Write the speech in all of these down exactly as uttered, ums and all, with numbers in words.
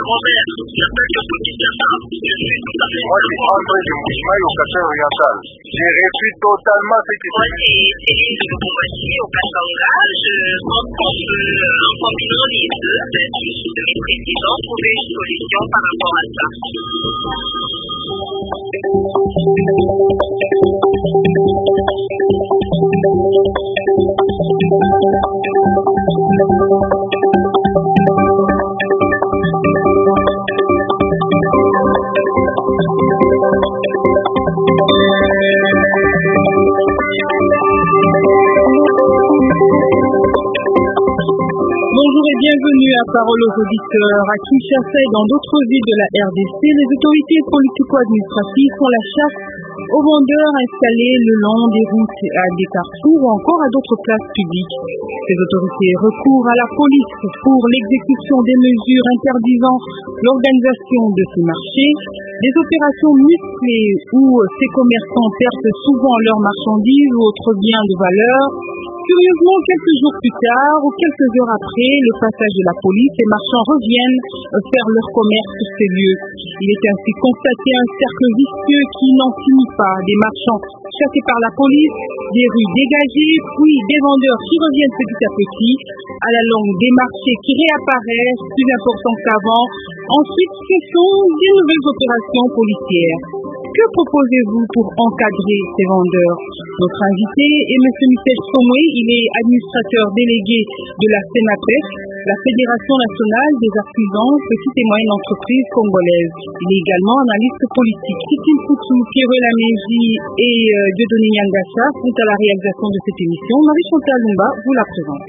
Robert, j'appelle sur Petit Certain. Je suis tout à fait. Moi, c'est André de Mouchimaï au Café Oriental. J'ai réussi totalement ce qui s'est Moi, c'est Céline de Bourgogne au Katanga. Je pense qu'on peut, en combinant les deux, ben, je suis de mes présidents, trouver une solution par rapport à ça. Bonjour et bienvenue à Parole aux auditeurs. À Kinshasa et dans d'autres villes de la R D C, les autorités politico-administratives font la chasse aux vendeurs installés le long des routes, à des carrefours ou encore à d'autres places publiques. Ces autorités recourent à la police pour l'exécution des mesures interdisant l'organisation de ces marchés, des opérations musclées où ces commerçants perdent souvent leurs marchandises ou autres biens de valeur. Curieusement, quelques jours plus tard ou quelques heures après le passage de la police, les marchands reviennent faire leur commerce sur ces lieux. Il est ainsi constaté un cercle vicieux qui n'en finit pas. Des marchands chassés par la police, des rues dégagées, puis des vendeurs qui reviennent petit à petit. À la longue, des marchés qui réapparaissent, plus importants qu'avant. Ensuite, ce sont des nouvelles opérations policières. Que proposez-vous pour encadrer ces vendeurs? Notre invité est M. Michel Somoué, il est administrateur délégué de la FENAPES, la Fédération nationale des artisans, petites et moyennes entreprises congolaises. Il est également analyste politique. Kitine Foutou, Pierre Laméji et euh, Dieudonné Nyangassa sont à la réalisation de cette émission. Marie-Chantal Lumba vous la présente.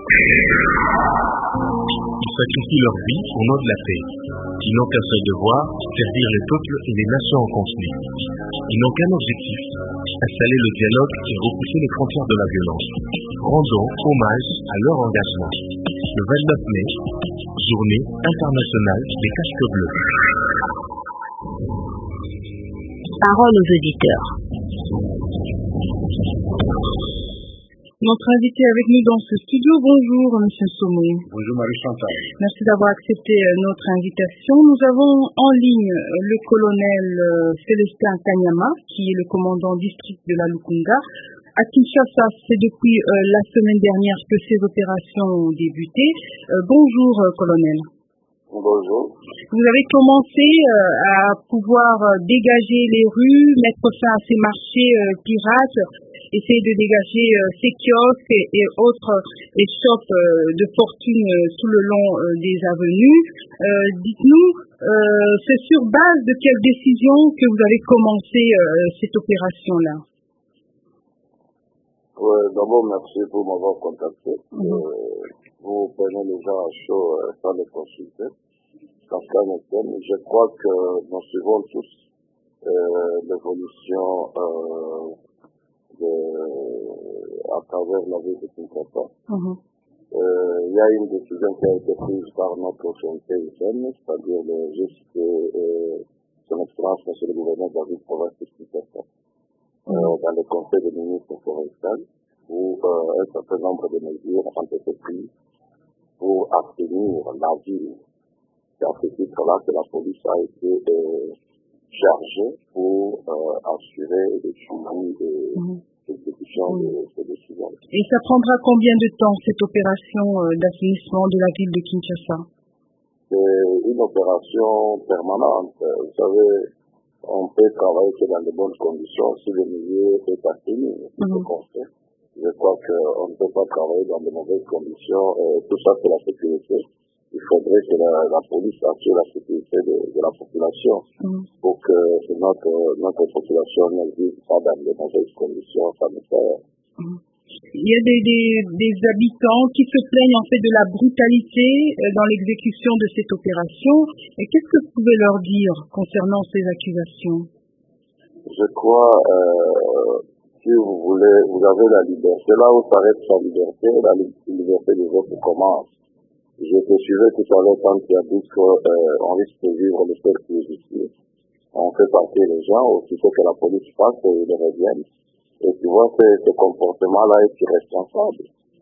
Ils sacrifient leur vie au nom de la paix. Ils n'ont qu'un seul devoir, servir les peuples et les nations en conflit. Ils n'ont qu'un objectif, installer le dialogue et repousser les frontières de la violence. Rendons hommage à leur engagement. Le vingt-neuf mai, journée internationale des casques bleus. Parole aux auditeurs. Notre invité avec nous dans ce studio, bonjour M. Somoué. Bonjour Marie-Chantal. Merci d'avoir accepté notre invitation. Nous avons en ligne le colonel Célestin Kanyama, qui est le commandant district de la Lukunga. À Kinshasa, c'est depuis euh, la semaine dernière que ces opérations ont débuté. Euh, bonjour euh, colonel. Bonjour. Vous avez commencé euh, à pouvoir euh, dégager les rues, mettre fin à ces marchés euh, pirates, essayer de dégager euh, ces kiosques et, et autres euh, les shops euh, de fortune euh, tout le long euh, des avenues. Euh, dites-nous, euh, c'est sur base de quelle décision que vous avez commencé euh, cette opération-là? Ouais, d'abord, merci pour m'avoir contacté. Mm-hmm. Euh, vous prenez les gens à chaud euh, sans les consulter. Parce qu'en je crois que nous suivons tous euh, l'évolution euh, de, à travers la vie de Kinshasa. Mm-hmm. Euh, il y a une décision qui a été prise par notre autorité humaine, c'est-à-dire le G C P, euh, son excellence, monsieur le gouverneur David Province de Kinshasa. Euh, dans le conseil des ministres forestiers, où euh, un certain nombre de mesures ont été prises pour assainir la ville. C'est à ce titre-là que la police a été euh, chargée pour euh, assurer le suivi de l'exécution mmh. de ces décisions. Et ça prendra combien de temps, cette opération euh, d'assainissement de la ville de Kinshasa? C'est une opération permanente. Vous savez, on peut travailler que dans de bonnes conditions si le milieu est assaini. Mm-hmm. Je crois qu'on ne peut pas travailler dans de mauvaises conditions. Euh, tout ça, c'est la sécurité. Il faudrait que la, la police assure la sécurité de, de la population mm-hmm. pour que notre, notre population ne vive pas dans de mauvaises conditions sanitaires. Mm-hmm. Il y a des, des, des habitants qui se plaignent en fait de la brutalité dans l'exécution de cette opération. Et qu'est-ce que vous pouvez leur dire concernant ces accusations? Je crois, euh, si vous voulez, vous avez la liberté. Là où s'arrête sa liberté, la liberté des autres commence. Je te suivais tout à l'heure quand tu as dit qu'on euh, risque de vivre le fait qui est ici. On fait partir les gens, aussitôt que la police passe et ils reviennent. Et tu vois, ce, ce comportement-là est irresponsable.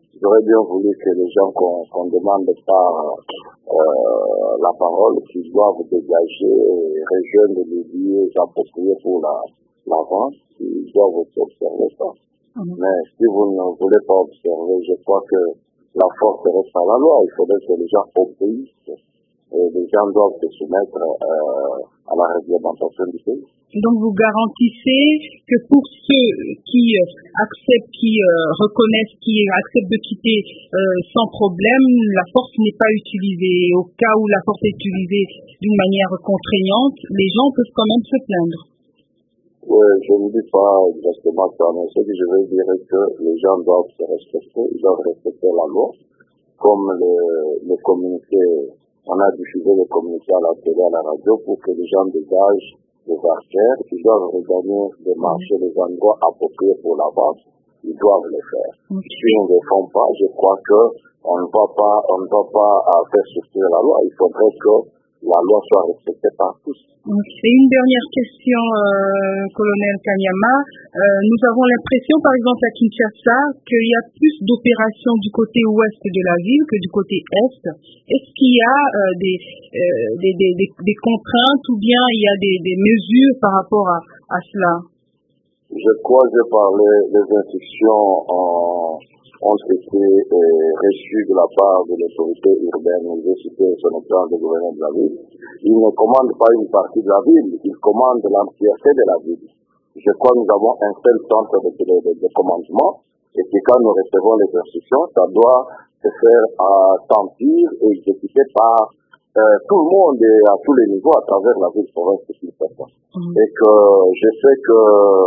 j'aurais bien voulu que les gens qu'on qu'on demande pas euh, la parole, qu'ils doivent dégager et rejoindre les lieux appropriés pour la, la vente, ils doivent aussi observer ça. Mm-hmm. Mais si vous ne voulez pas observer, je crois que la force reste à la loi. Il faudrait que les gens obéissent et les gens doivent se soumettre euh, à la réglementation du pays. Donc vous garantissez que pour ceux qui euh, acceptent, qui euh, reconnaissent, qui acceptent de quitter euh, sans problème, la force n'est pas utilisée. Au cas où la force est utilisée d'une manière contraignante, les gens peuvent quand même se plaindre. Oui, je ne dis pas exactement ça, mais ce que je veux dire est que les gens doivent se respecter, ils doivent respecter la loi, comme le, le communiqué, on a diffusé le communiqué à la télé, à la radio, pour que les gens dégagent les artères, ils doivent regagner les marchés, les endroits appropriés pour la vente, ils doivent le faire. Okay. Si on ne le font pas, je crois que on ne va pas, on ne va pas faire souffrir la loi, il faudrait que la loi soit respectée par tous. Et une dernière question, euh, colonel Kanyama. Euh, nous avons l'impression, par exemple à Kinshasa, qu'il y a plus d'opérations du côté ouest de la ville que du côté est. Est-ce qu'il y a euh, des, euh, des, des, des, des contraintes ou bien il y a des, des mesures par rapport à, à cela? Je crois que j'ai parlé des instructions en... ont été euh, reçus de la part de l'autorité urbaine, j'ai cité son excellence le gouverneur de la ville. Il ne commande pas une partie de la ville, il commande l'entièreté de la ville. Je crois que nous avons un seul centre de, de, de, de commandement et que quand nous recevons les instructions, ça doit se faire à sentir et exécuter par euh, tout le monde et à tous les niveaux à travers la ville province de Kinshasa. Mmh. Et que je sais que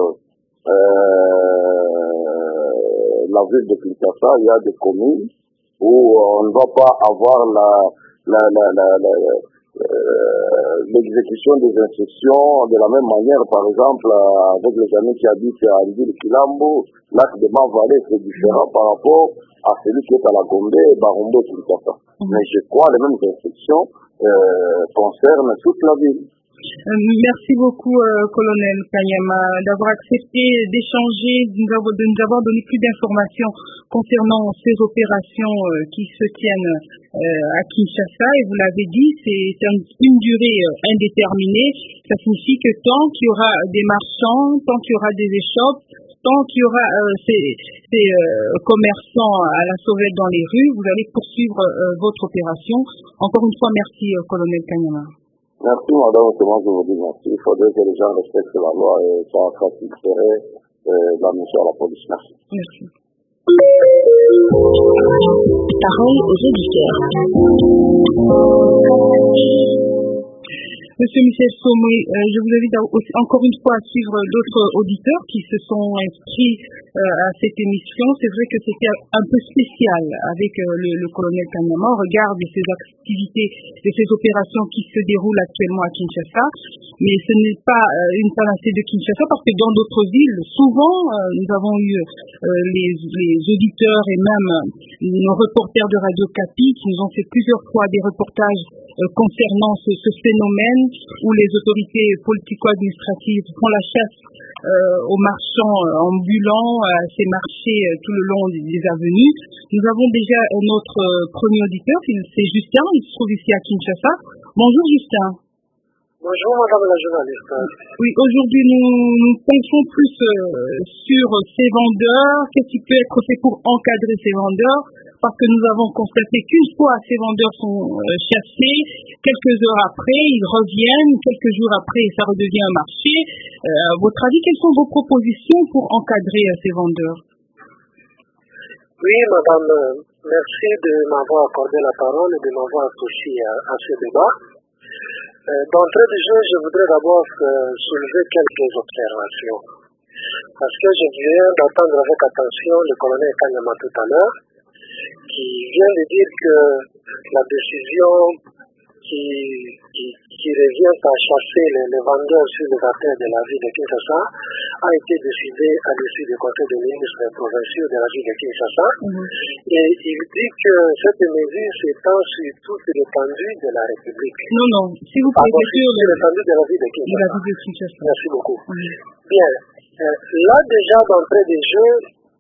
euh, la ville de Kinshasa, il y a des communes où on ne va pas avoir la, la, la, la, la, euh, l'exécution des instructions de la même manière. Par exemple, avec les amis qui habitent à Ndil Kilambo, l'acte de Manvalé, c'est différent par rapport à celui qui est à la Gombe et Barombo Kinshasa. Mm-hmm. Mais je crois que les mêmes instructions euh, concernent toute la ville. Merci beaucoup, euh, colonel Kanyama, d'avoir accepté d'échanger, de nous avoir donné plus d'informations concernant ces opérations euh, qui se tiennent euh, à Kinshasa. Et vous l'avez dit, c'est un, une durée euh, indéterminée. Ça signifie que tant qu'il y aura des marchands, tant qu'il y aura des échoppes, tant qu'il y aura euh, ces, ces euh, commerçants à la sauvette dans les rues, vous allez poursuivre euh, votre opération. Encore une fois, merci, euh, colonel Kanyama. Merci, madame, comment je vous dis merci. Il faudrait que les gens respectent la loi et ça faciliterait euh, la mission à la police. Merci. Merci. Parole aux auditeurs. Monsieur Michel Somé, euh, je vous invite à, aussi, encore une fois à suivre d'autres auditeurs qui se sont inscrits euh, à cette émission. C'est vrai que c'était un peu spécial avec euh, le, le colonel Kanyama. On regarde ces activités, de ces opérations qui se déroulent actuellement à Kinshasa, mais ce n'est pas euh, une panacée de Kinshasa parce que dans d'autres villes, souvent, euh, nous avons eu euh, les, les auditeurs et même euh, nos reporters de Radio Kapi qui nous ont fait plusieurs fois des reportages euh, concernant ce, ce phénomène où les autorités politico-administratives font la chasse euh, aux marchands euh, ambulants, à ces marchés euh, tout le long des, des avenues. Nous avons déjà euh, notre euh, premier auditeur, c'est Justin, il se trouve ici à Kinshasa. Bonjour Justin. Bonjour madame la journaliste. Oui, aujourd'hui nous, nous pensons plus euh, sur ces vendeurs, qu'est-ce qui peut être fait pour encadrer ces vendeurs, parce que nous avons constaté qu'une fois ces vendeurs sont euh, chassés, quelques heures après, ils reviennent, quelques jours après, ça redevient un marché. Euh, à votre avis, quelles sont vos propositions pour encadrer euh, ces vendeurs? Oui, madame, merci de m'avoir accordé la parole et de m'avoir associé à, à ce débat. Euh, D'entrée de jeu, je voudrais d'abord euh, soulever quelques observations. Parce que je viens d'entendre avec attention le colonel Kanyama tout à l'heure, qui vient de dire que la décision qui, qui, qui revient à chasser les, les vendeurs sur les artères de la ville de Kinshasa a été décidée à l'issue du conseil des ministres provinciaux de la ville de Kinshasa. Mm-hmm. Et il dit que cette mesure s'étend sur toute l'étendue de la République. Non, non, si vous pouvez Pardon, sur le... l'étendue de la ville de Kinshasa. De la ville de Kinshasa. Merci beaucoup. Mm-hmm. Bien, euh, là déjà d'entrée des jeux,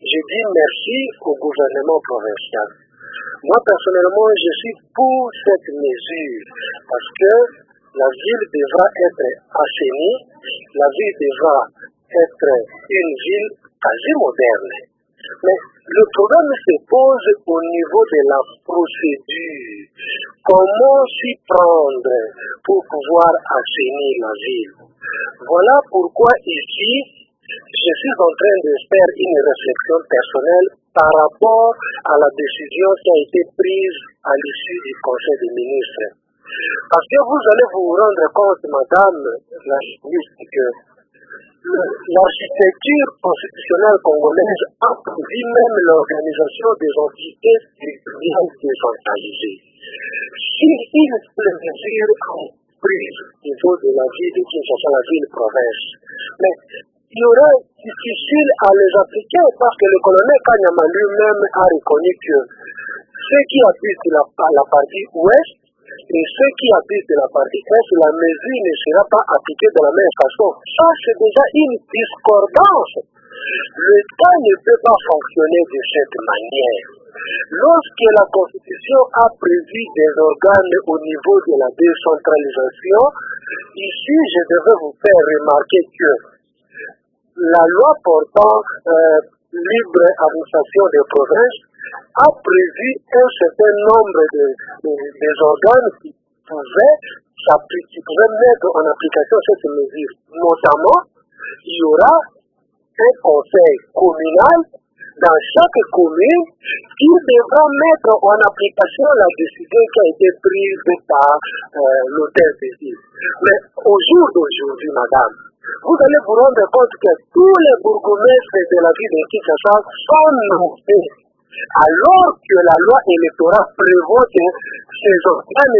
je dis merci au gouvernement provincial. Moi, personnellement, je suis pour cette mesure parce que la ville devra être assainie, la ville devra être une ville quasi moderne. Mais le problème se pose au niveau de la procédure. Comment s'y prendre pour pouvoir assainir la ville? Voilà pourquoi ici, je suis en train de faire une réflexion personnelle par rapport à la décision qui a été prise à l'issue du Conseil des ministres. Parce que vous allez vous rendre compte, madame la ministre, que l'architecture constitutionnelle congolaise a prévu même l'organisation des entités territoriales décentralisées. Si une seule mesure prise au niveau de la ville de Kinshasa, la ville-province, mais il y aura difficile à les appliquer parce que le colonel Kanyama lui-même a reconnu que ceux qui habitent la, la partie ouest et ceux qui habitent de la partie est, la mesure ne sera pas appliquée de la même façon. Ça, c'est déjà une discordance. L'État ne peut pas fonctionner de cette manière. Lorsque la Constitution a prévu des organes au niveau de la décentralisation, ici, je devais vous faire remarquer que la loi portant euh, libre administration des provinces a prévu un certain nombre de, de, des organes qui pouvaient, qui pouvaient mettre en application cette mesure. Notamment, il y aura un conseil communal dans chaque commune qui devra mettre en application la décision qui a été prise par euh, l'hôtel de ville. Mais au jour d'aujourd'hui, madame, vous allez vous rendre compte que tous les bourgmestres de la ville de Kinshasa sont nommés, alors que la loi électorale prévoit que ces organes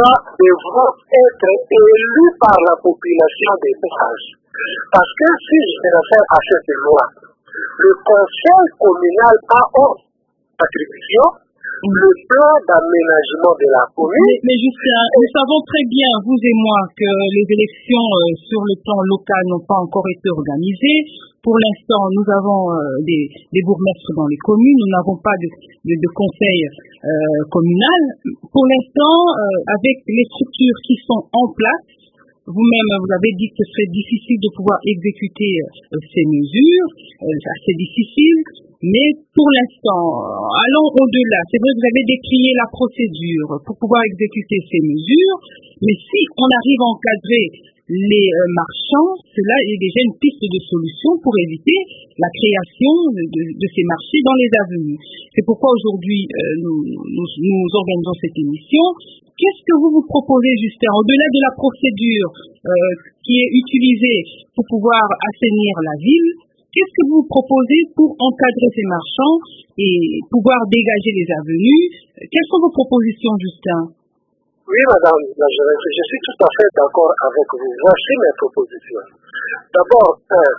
devront être élus par la population des villages. Parce que si je me réfère à cette loi, le conseil communal a en attribution le plan d'aménagement de la commune. Mais, mais Justin, nous savons très bien, vous et moi, que les élections euh, sur le plan local n'ont pas encore été organisées. Pour l'instant, nous avons euh, des, des bourgmestres dans les communes, nous n'avons pas de, de, de conseil euh, communal. Pour l'instant, euh, avec les structures qui sont en place, vous-même, vous avez dit que ce serait difficile de pouvoir exécuter euh, ces mesures. Euh, c'est assez difficile. Mais pour l'instant, euh, allons au-delà. C'est vrai que vous avez décrié la procédure pour pouvoir exécuter ces mesures. Mais si on arrive à encadrer les euh, marchands, cela est déjà une piste de solution pour éviter la création de, de, de ces marchés dans les avenues. C'est pourquoi aujourd'hui, euh, nous, nous, nous organisons cette émission. Qu'est-ce que vous vous proposez, Justin, au-delà de la procédure euh, qui est utilisée pour pouvoir assainir la ville? Qu'est-ce que vous proposez pour encadrer ces marchands et pouvoir dégager les avenues? Quelles sont vos propositions, Justin? Oui, madame la juriste, je suis tout à fait d'accord avec vous. Voici mes propositions. D'abord, un,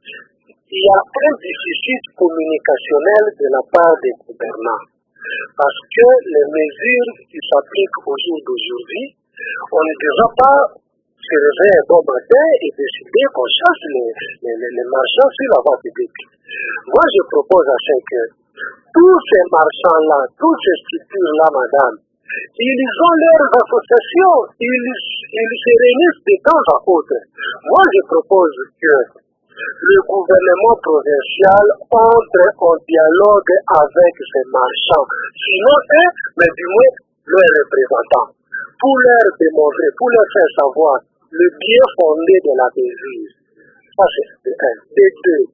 il y a un déficit communicationnel de la part des gouvernants. Parce que les mesures qui s'appliquent au jour d'aujourd'hui, on ne devra pas se réveiller un bon matin et décider qu'on chasse les, les, les marchands sur la voie publique. Moi, je propose à ce que tous ces marchands-là, toutes ces structures-là, madame, ils ont leurs associations, ils, ils se réunissent de temps à autre. Moi, je propose que le gouvernement provincial entre en dialogue avec ces marchands, sinon eux, mais du moins leurs représentants, pour leur démontrer, pour leur faire savoir le bien fondé de la mesure. Ça, c'est un. Et deux,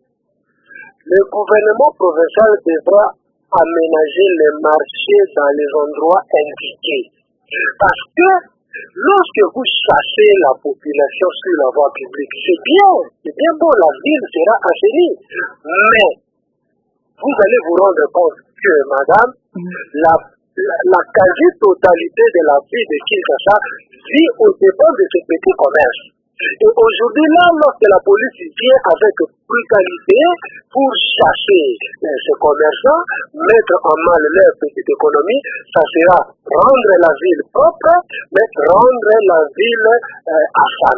le gouvernement provincial devra aménager les marchés dans les endroits indiqués. Parce que lorsque vous chassez la population sur la voie publique, c'est bien, c'est bien beau, la ville sera assainie. Mais vous allez vous rendre compte que, madame, la, la, la quasi-totalité de la ville de Kinshasa vit au dépens de ce petit commerce. Et aujourd'hui, là, lorsque la police vient avec brutalité pour chasser euh, ces commerçants, mettre en mal leur petite économie, ça sera rendre la ville propre, mais rendre la ville euh, affamée.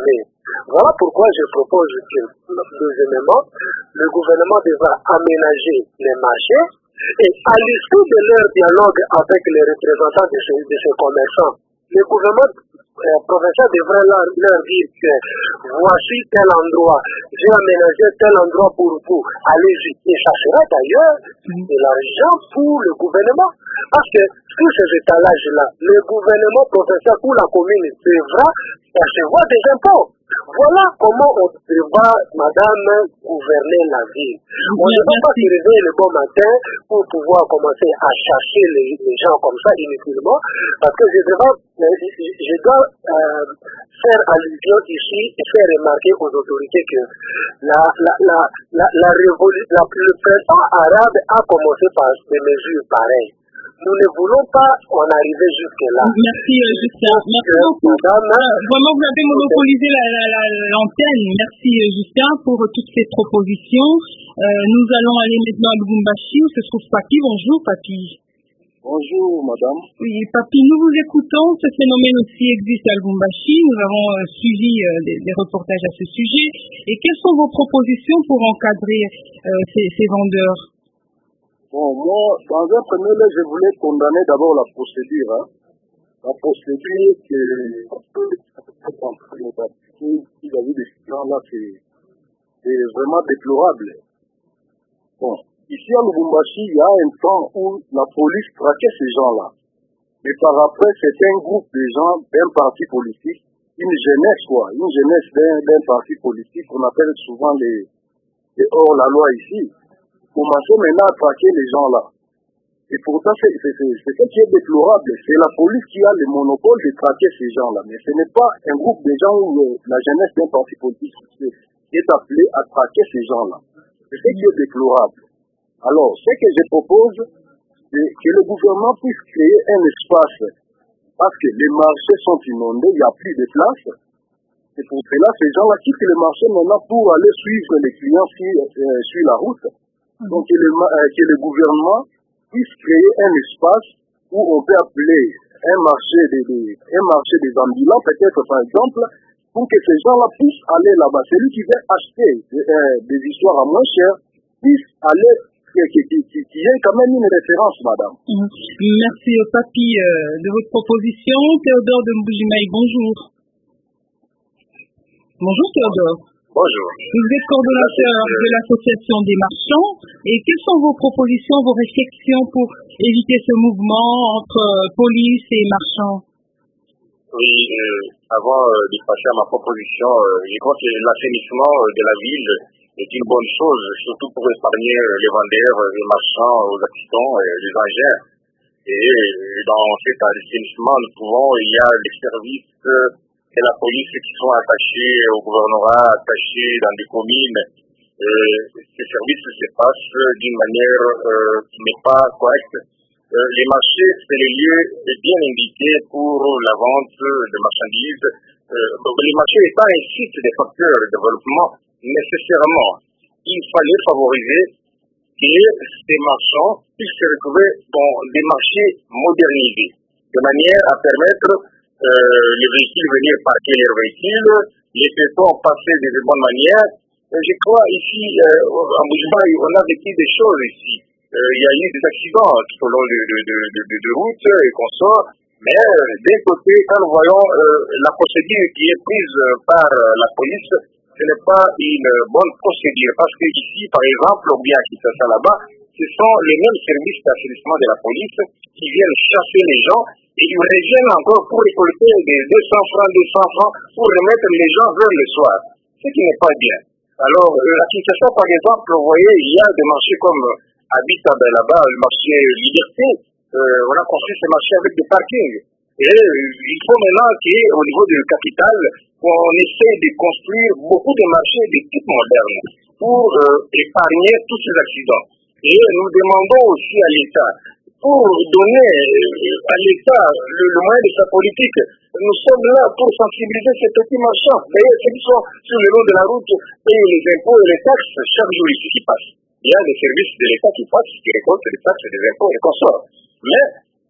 Voilà pourquoi je propose que, deuxièmement, le gouvernement devra aménager les marchés et à l'issue de leur dialogue avec les représentants de ces, de ces commerçants, le gouvernement euh, provincial devrait leur, leur dire que voici tel endroit, j'ai aménagé tel endroit pour vous, allez-y. Et ça sera d'ailleurs de l'argent pour le gouvernement. Parce que sur ces étalages-là, le gouvernement provincial ou la commune devra percevoir des impôts. Voilà comment on devra, madame, gouverner la ville. On ne va pas se réveiller le bon matin pour pouvoir commencer à chasser les, les gens comme ça inutilement, parce que je dois, je dois euh, faire allusion ici et faire remarquer aux autorités que la, la, la, la, la révolution, la, le printemps arabe a commencé par des mesures pareilles. Nous ne voulons pas en arriver jusque-là. Merci, euh, Justin. Merci beaucoup. Madame, euh, vraiment, vous avez monopolisé la, la, la, l'antenne. Merci, euh, Justin, pour euh, toutes ces propositions. Euh, nous allons aller maintenant à Lubumbashi, où se trouve Papi. Bonjour, Papi. Bonjour, madame. Oui, Papi, nous vous écoutons. Ce phénomène aussi existe à Lubumbashi. Nous avons euh, suivi euh, des, des reportages à ce sujet. Et quelles sont vos propositions pour encadrer euh, ces, ces vendeurs? Bon, moi, dans un premier lieu, je voulais condamner d'abord la procédure. Hein. La procédure que vis-à-vis de ces gens-là, c'est vraiment déplorable. Bon, ici à Lubumbashi, il y a un temps où la police traquait ces gens-là. Mais par après, c'est un groupe de gens d'un parti politique, une jeunesse, quoi, une jeunesse d'un parti politique qu'on appelle souvent les, les hors-la-loi ici. Commencer maintenant à traquer les gens là. Et pourtant, c'est ce qui est déplorable. C'est la police qui a le monopole de traquer ces gens là. Mais ce n'est pas un groupe de gens où euh, la jeunesse d'un parti politique qui est appelée à traquer ces gens là. C'est ce qui est déplorable. Alors, ce que je propose, c'est que le gouvernement puisse créer un espace. Parce que les marchés sont inondés, il n'y a plus de place. Et pour cela, ces gens-là quittent le marché maintenant pour aller suivre les clients sur, euh, sur la route. Donc que le, euh, que le gouvernement puisse créer un espace où on peut appeler un marché des, des, un marché des ambulants, peut-être par exemple, pour que ces gens-là puissent aller là-bas. Celui qui veut acheter euh, des histoires à moins cher puisse aller, qu'il qui, qui, qui ait quand même une référence, madame. Mmh. Merci, Papi, euh, de votre proposition. Théodore de Mbujimaï, bonjour. Bonjour, Théodore. Bonjour. Vous êtes coordonnateur de l'association des marchands. Et quelles sont vos propositions, vos réflexions pour éviter ce mouvement entre euh, police et marchands? Oui, euh, avant euh, de passer à ma proposition, euh, je crois que l'assainissement euh, de la ville est une bonne chose, surtout pour épargner euh, les vendeurs, euh, les marchands aux accidents et les engins. Et euh, dans cet assainissement, nous trouvons il y a des services euh, de la police qui sont attachés au gouvernorat, attachés dans des communes. Euh, ces services se passent d'une manière euh, qui n'est pas correcte. Euh, les marchés, c'est les lieux bien indiqués pour la vente de marchandises. Euh, donc les marchés étant un site des facteurs de développement, nécessairement, il fallait favoriser que ces marchands puissent se retrouver dans des marchés modernisés, de manière à permettre Euh, les véhicules venir parquer leurs véhicules, les piétons passer de bonne manière. Euh, je crois ici, euh, en Mbujimaï, on a vécu des choses ici. Euh, il y a eu des accidents tout au long de, de, de, de, de, de route et qu'on sort. Mais euh, d'un côté, quand nous voyons euh, la procédure qui est prise par euh, la police, ce n'est pas une bonne procédure. Parce que ici, par exemple, ou bien qui fait ça là-bas, ce sont les mêmes services d'assainissement de la police qui viennent chasser les gens. Et ils reviennent encore pour récolter des deux cents francs, deux cents francs, pour remettre les gens vers le soir. Ce qui n'est pas bien. Alors, euh, à Kinshasa, par exemple, vous voyez, il y a des marchés comme euh, Habitat là-bas, le marché Liberté. Euh, on a construit ces marchés avec des parkings. Et euh, il faut maintenant qu'au niveau de capitale, on essaie de construire beaucoup de marchés de type moderne pour euh, épargner tous ces accidents. Et nous demandons aussi à l'État, pour donner à l'État le, le moyen de sa politique. Nous sommes là pour sensibiliser ces petits marchands. D'ailleurs, ceux qui sont sur le long de la route payent les impôts et les taxes chaque jour ici qui passent. Il y a des services de l'État qui passent, qui récoltent les taxes et les impôts et consorts. Mais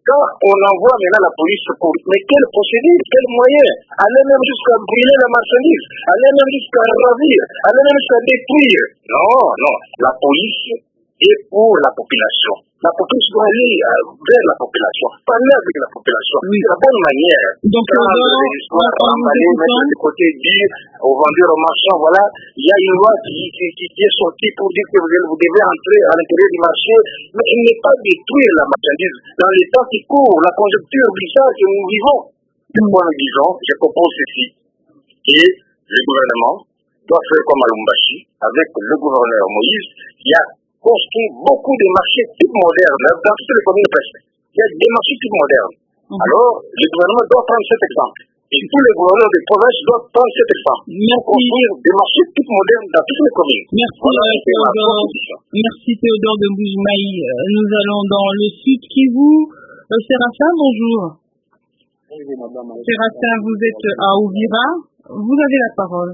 Quand on envoie maintenant la police pour... Mais quelle procédure, quel moyen? Aller même jusqu'à brûler la marchandise, aller même jusqu'à ravir, aller même jusqu'à détruire. Non, non. La police est pour la population. La population doit aller vers la population, parler avec la population. Oui. C'est la bonne manière. Donc, prendre des histoires, emballer, mettre de côté, dire aux vendeurs, aux marchands, voilà, il y a une loi qui, qui, qui, qui est sortie pour dire que vous, vous devez entrer à l'intérieur du marché, mais il n'est pas détruire la marchandise. Dans les temps qui courent, la conjoncture bizarre que nous vivons, c'est pourquoi nous disons, je propose ceci, et le gouvernement doit faire comme à Lumbashi, avec le gouverneur Moïse, qui a construit beaucoup de marchés type modernes dans toutes les communes presque. Il y a des marchés type modernes. Mm-hmm. Alors, le gouvernement doit prendre cet exemple. Et tous les gouverneurs des provinces doivent prendre cet exemple. Pour construire des marchés type modernes dans toutes les communes. Merci, voilà, euh, Théodore. Merci Théodore de Boujmaï. Nous allons dans le sud Kivu. Euh, Séraphin, bonjour. Bonjour, madame. Séraphin, vous êtes à Ouvira. Vous avez la parole.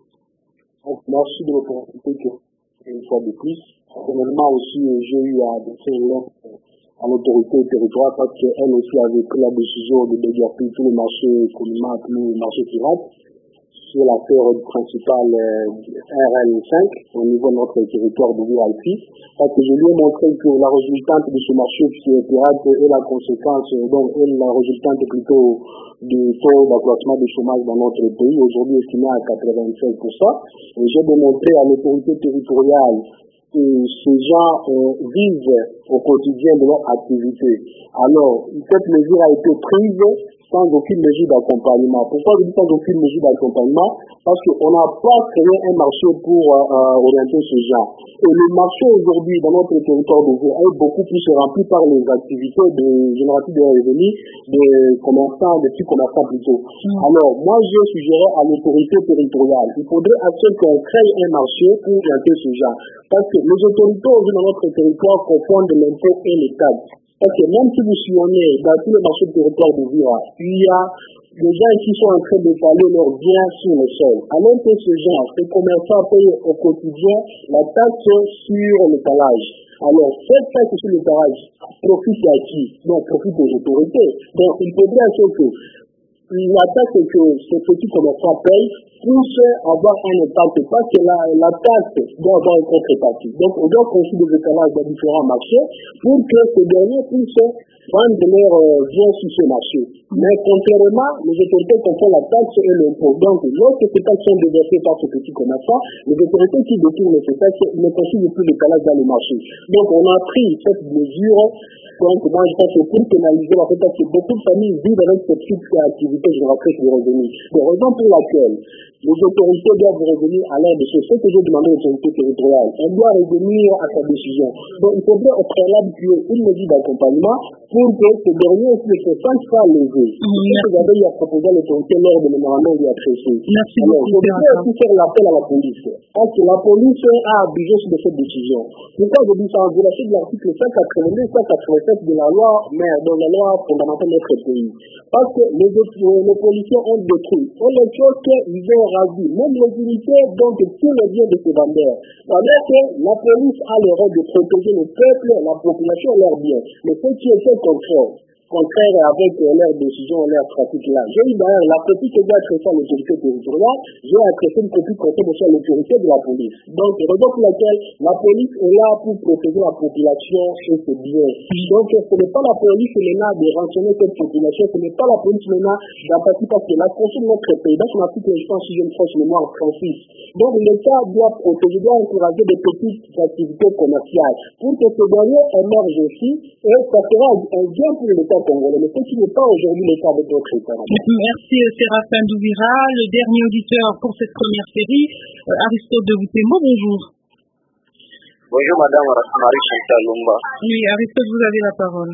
Merci de l'opportunité que une fois de plus. Personnellement aussi, j'ai eu à faire l'offre à l'autorité territoriale parce qu'elle aussi avait pris la décision de déguerpir tous les marchés communautaires, tous les marchés pirates sur la terre principale R L cinq au niveau de notre territoire de Alpi. Parce que je lui ai montré que la résultante de ce marché qui est pirate est la conséquence, donc elle la résultante plutôt du taux d'accroissement du chômage dans notre pays, aujourd'hui estimé à quatre-vingt-cinq pour cent. Et j'ai démontré à l'autorité territoriale que ces gens euh, vivent au quotidien de leur activité. Alors, cette mesure a été prise sans aucune mesure d'accompagnement. Pourquoi je dis sans aucune mesure d'accompagnement? Parce qu'on n'a pas créé un marché pour euh, orienter ces gens. Et le marché aujourd'hui dans notre territoire de Ouvira est beaucoup plus rempli par les activités de génératrices de revenus des commerçants, des petits commerçants plutôt. Mmh. Alors, moi, je suggérais à l'autorité territoriale, il faudrait à ce qu'on crée un marché pour orienter ces gens. Parce que les autorités aujourd'hui dans notre territoire confondent l'impôt et les taxes. Parce que même si vous sillonnez dans tous les marchés de territoire d'Ouvira, il y a des gens qui sont en train d'étaler leurs biens sur le sol. Alors que ces gens, ces commerçants payent au quotidien la taxe sur l'étalage. Alors, cette taxe sur l'étalage profite à qui? Donc, profite aux autorités. Donc, il faudrait que la taxe que ces petits commerçants payent puisse avoir un impact, parce que la, la taxe doit avoir une contrepartie. Donc, on doit construire des étalages dans différents marchés pour que ces derniers puissent vendre leurs euh, biens sur ce marché. Mais contrairement, les autorités confondent la taxe et l'impôt. Donc, lorsque ces taxes sont déversées par ces petits commerçants, les autorités qui détournent ces taxes ne construisent plus d'étalage dans le marché. Donc, on a pris cette mesure. Donc, moi, je pense que pour pénaliser la fait, parce que beaucoup de familles vivent avec cette petite activité génératrice de revenus. C'est la raison pour laquelle les autorités doivent revenir à l'aide de ce que j'ai demandé aux autorités territoriales. On doit revenir à sa décision. Donc, il faudrait au préalable qu'il y ait une mesure d'accompagnement pour que ce dernier aussi ne se sente pas léger. C'est ce que j'avais eu à proposer à l'autorité lors de mémorandum du A T C. Merci Alors, beaucoup. je voudrais aussi faire l'appel à la police. Parce que la police a abusé sur cette décision. Pourquoi je dis ça? En violation de l'article cent quatre-vingt-deux cent quatre-vingt-sept de la loi, mais dans la loi fondamentale de notre pays. Parce que les, les policiers ont détruit. On les chose qu'ils ont rasé. Même les unités, donc tous les biens de ces vendeurs. Alors que la police a le rôle de protéger le peuple, la population et leurs biens. Mais ce qui était contraire, contraire avec euh, leurs décisions, leurs pratiques là. J'ai eu d'ailleurs la copie que j'ai adressée à l'autorité territoriale, j'ai adressé une copie conforme aussi à l'autorité de la police. Donc, raison pour laquelle la police est là pour protéger la population et ses biens. Donc, ce n'est pas la police maintenant de rançonner cette population, ce n'est pas la police maintenant d'attaquer, parce que la Constitution de notre pays, dans son article, je pense, si je me trompe mémoire, trente-six. Donc, l'État doit protéger, doit encourager des petites activités commerciales pour que ces derniers émergent aussi, et ça sera un bien pour l'État congolais, mais ce qui n'est pas aujourd'hui le cas avec notre État. Merci Séraphin d'Ouvira. Le dernier auditeur pour cette première série, euh, Aristote de Boutembo, bonjour. Bonjour madame Marie Chantal Lumba. Oui, Aristote, vous avez la parole.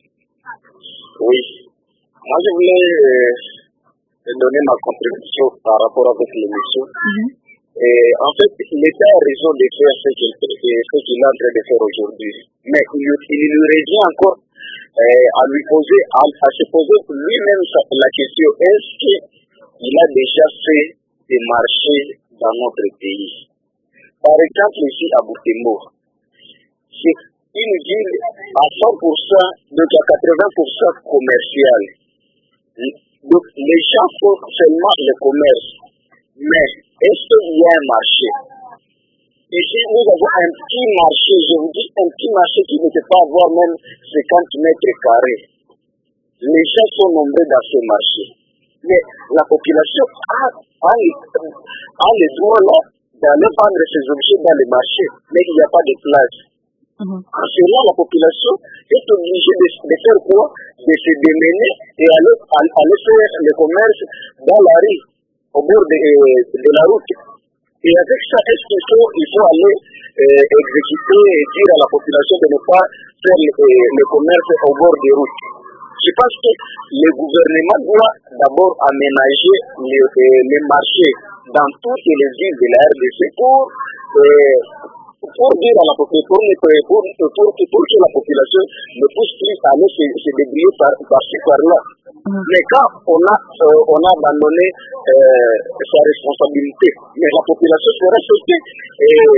Oui. Moi je voulais euh, donner ma contribution par rapport avec l'émission. Mm-hmm. Et en fait, l'État a raison de faire ce qu'il est en train de faire aujourd'hui. Mais il, il lui revient encore Euh, à lui poser, à, à se poser lui-même la question, est-ce qu'il a déjà fait des marchés dans notre pays? Par exemple, ici à Boutembo, une ville à cent pour cent, donc à quatre-vingts pour cent commerciale. Donc les gens font seulement le commerce. Mais est-ce qu'il y a un marché? Ici, nous avons un petit marché, je vous dis un petit marché qui ne peut pas avoir même cinquante mètres carrés. Les gens sont nombreux dans ce marché. Mais la population a, a, a le droit là d'aller vendre ses objets dans le marché, mais il n'y a pas de place. Mm-hmm. En cela, la population est obligée de, de faire quoi? De se démener et aller, aller faire le commerce dans la rue, au bord de, de la route. Et avec ça, est-ce qu'il faut, il faut aller euh, exécuter et dire à la population de ne pas faire le, le commerce au bord des routes? Je pense que le gouvernement doit d'abord aménager les, les marchés dans toutes les villes de la R D C pour, euh, pour dire à la population, pour, pour, pour, pour que la population ne puisse plus aller se, se débrouiller par, par-ci par-là. Mais quand on a, euh, on a abandonné euh, sa responsabilité, mais la population sera restée et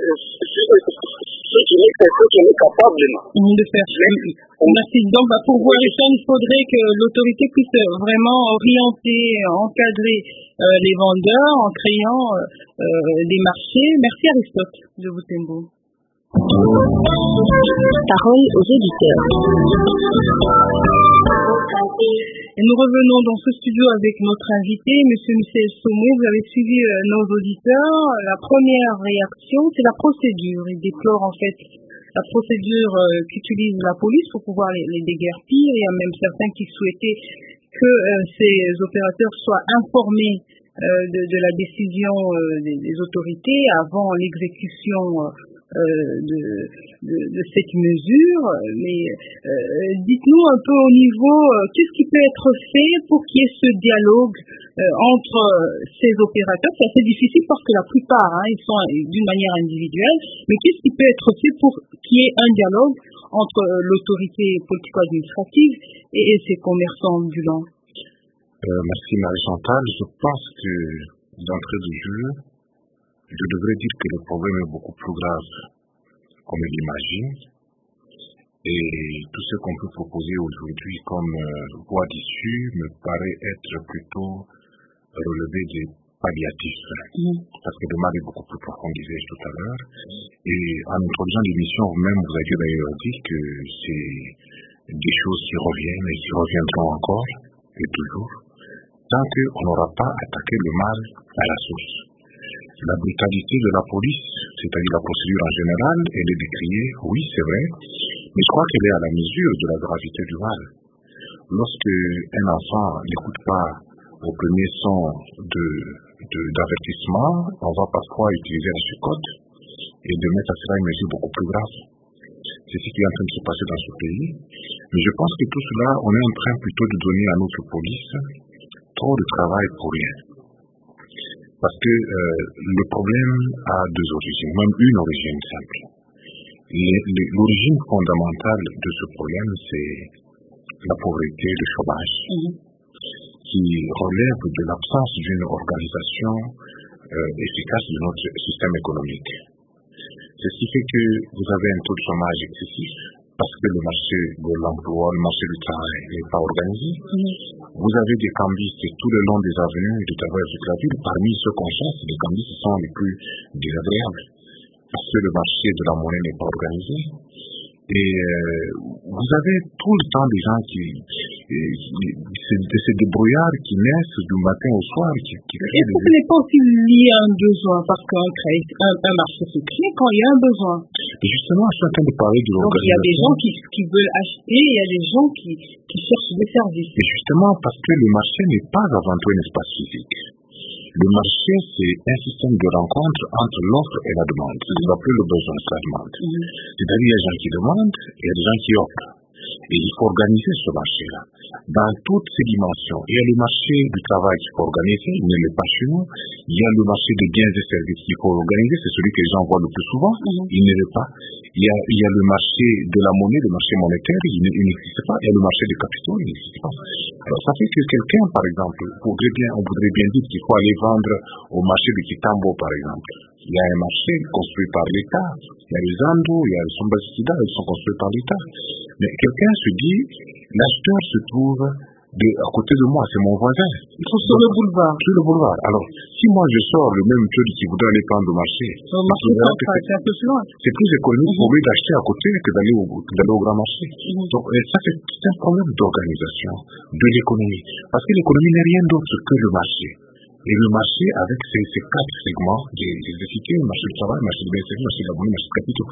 ce qu'il est, est capable de faire. Mais, Merci. Donc, bah, pour vous, Richard, il faudrait que l'autorité puisse vraiment orienter, encadrer euh, les vendeurs en créant euh, des marchés. Merci Aristote de Butembo. Parole aux auditeurs. Et nous revenons dans ce studio avec notre invité, M. Michel Somé. Vous avez suivi euh, nos auditeurs. La première réaction, c'est la procédure. Il déplore en fait la procédure euh, qu'utilise la police pour pouvoir les, les déguerpir. Il y a même certains qui souhaitaient que euh, ces opérateurs soient informés euh, de, de la décision euh, des, des autorités avant l'exécution euh, Euh, de, de, de cette mesure, mais euh, dites-nous un peu au niveau, euh, qu'est-ce qui peut être fait pour qu'il y ait ce dialogue euh, entre ces opérateurs? C'est assez difficile parce que la plupart, hein, ils sont d'une manière individuelle, mais qu'est-ce qui peut être fait pour qu'il y ait un dialogue entre euh, l'autorité politico-administrative et, et ces commerçants ambulants? euh, Merci Marie-Chantal. Je pense que d'entrée de jeu, je devrais dire que le problème est beaucoup plus grave comme il l'imagine, et tout ce qu'on peut proposer aujourd'hui comme euh, voie d'issue me paraît être plutôt relevé des palliatifs, mmh. parce que le mal est beaucoup plus profond, disais-je tout à l'heure, et en introduisant l'émission, vous-même vous avez d'ailleurs dit que c'est des choses qui reviennent et qui reviendront encore et toujours, tant qu'on n'aura pas attaqué le mal à la source. La brutalité de la police, c'est-à-dire la procédure en général, elle est décriée, oui c'est vrai, mais je crois qu'elle est à la mesure de la gravité du mal. Lorsque un enfant n'écoute pas au premier son de, de, d'avertissement, on va parfois utiliser la chicotte et de mettre à cela une mesure beaucoup plus grave. C'est ce qui est en train de se passer dans ce pays. Mais je pense que tout cela, on est en train plutôt de donner à notre police trop de travail pour rien. Parce que euh, le problème a deux origines, même une origine simple. L'origine fondamentale de ce problème, c'est la pauvreté, le chômage, mmh. qui relève de l'absence d'une organisation euh, efficace de notre système économique. C'est ce qui fait que vous avez un taux de chômage excessif, parce que le marché de l'emploi, le marché du travail n'est pas organisé. Mmh. Vous avez des cambistes tout le long des avenues et des travailleurs de la ville. Parmi ceux qu'on chasse, les cambistes sont les plus désagréables, parce que le marché de la monnaie n'est pas organisé. Et euh, vous avez tout le temps des gens qui, c'est des débrouillards qui naissent du matin au soir. Qui, qui Est-ce que ce n'est pas aussi lié à un besoin, parce qu'un un, un marché se crée quand il y a un besoin? Et justement, je suis en train de parler de l'organisation. Donc il y a des gens qui, qui veulent acheter, il y a des gens qui, qui cherchent des services. Et justement, parce que le marché n'est pas avant tout un espace physique. Le marché, c'est un système de rencontre entre l'offre et la demande. C'est ce qu'on appelle le besoin et la demande. Mm-hmm. C'est-à-dire, il y a des gens qui demandent et il y a des gens qui offrent. Et il faut organiser ce marché-là dans toutes ses dimensions. Il y a le marché du travail qu'il faut organiser, il ne l'est pas chez nous. Il y a le marché des biens et services qu'il faut organiser, c'est celui que les gens voient le plus souvent, mm-hmm. il ne l'est pas. Il y, a, il y a le marché de la monnaie, le marché monétaire, il, il n'existe pas. Il y a le marché des capitaux, il n'existe pas. Alors ça fait que quelqu'un, par exemple, voudrait bien, on voudrait bien dire qu'il faut aller vendre au marché de Kitambo, par exemple. Il y a un marché construit par l'État. Il y a les Ando, il y a les Sombasida, ils sont construits par l'État. Mais quelqu'un se dit, l'acheteur se trouve de, à côté de moi, c'est mon voisin. Ils sont sur le boulevard. Sur le boulevard. Alors, si moi je sors le même truc qui voudrait aller prendre le marché, le marché central, c'est un peu plus loin. C'est plus économique mm-hmm. pour lui d'acheter à côté que d'aller au, d'aller au grand marché. Mm-hmm. Donc, ça, c'est, c'est un problème d'organisation de l'économie. Parce que l'économie n'est rien d'autre que le marché. Et le marché, avec ces, ces quatre segments, j'ai cité le marché du travail, le marché du B S F, le marché de la monnaie, le marché de capitaux,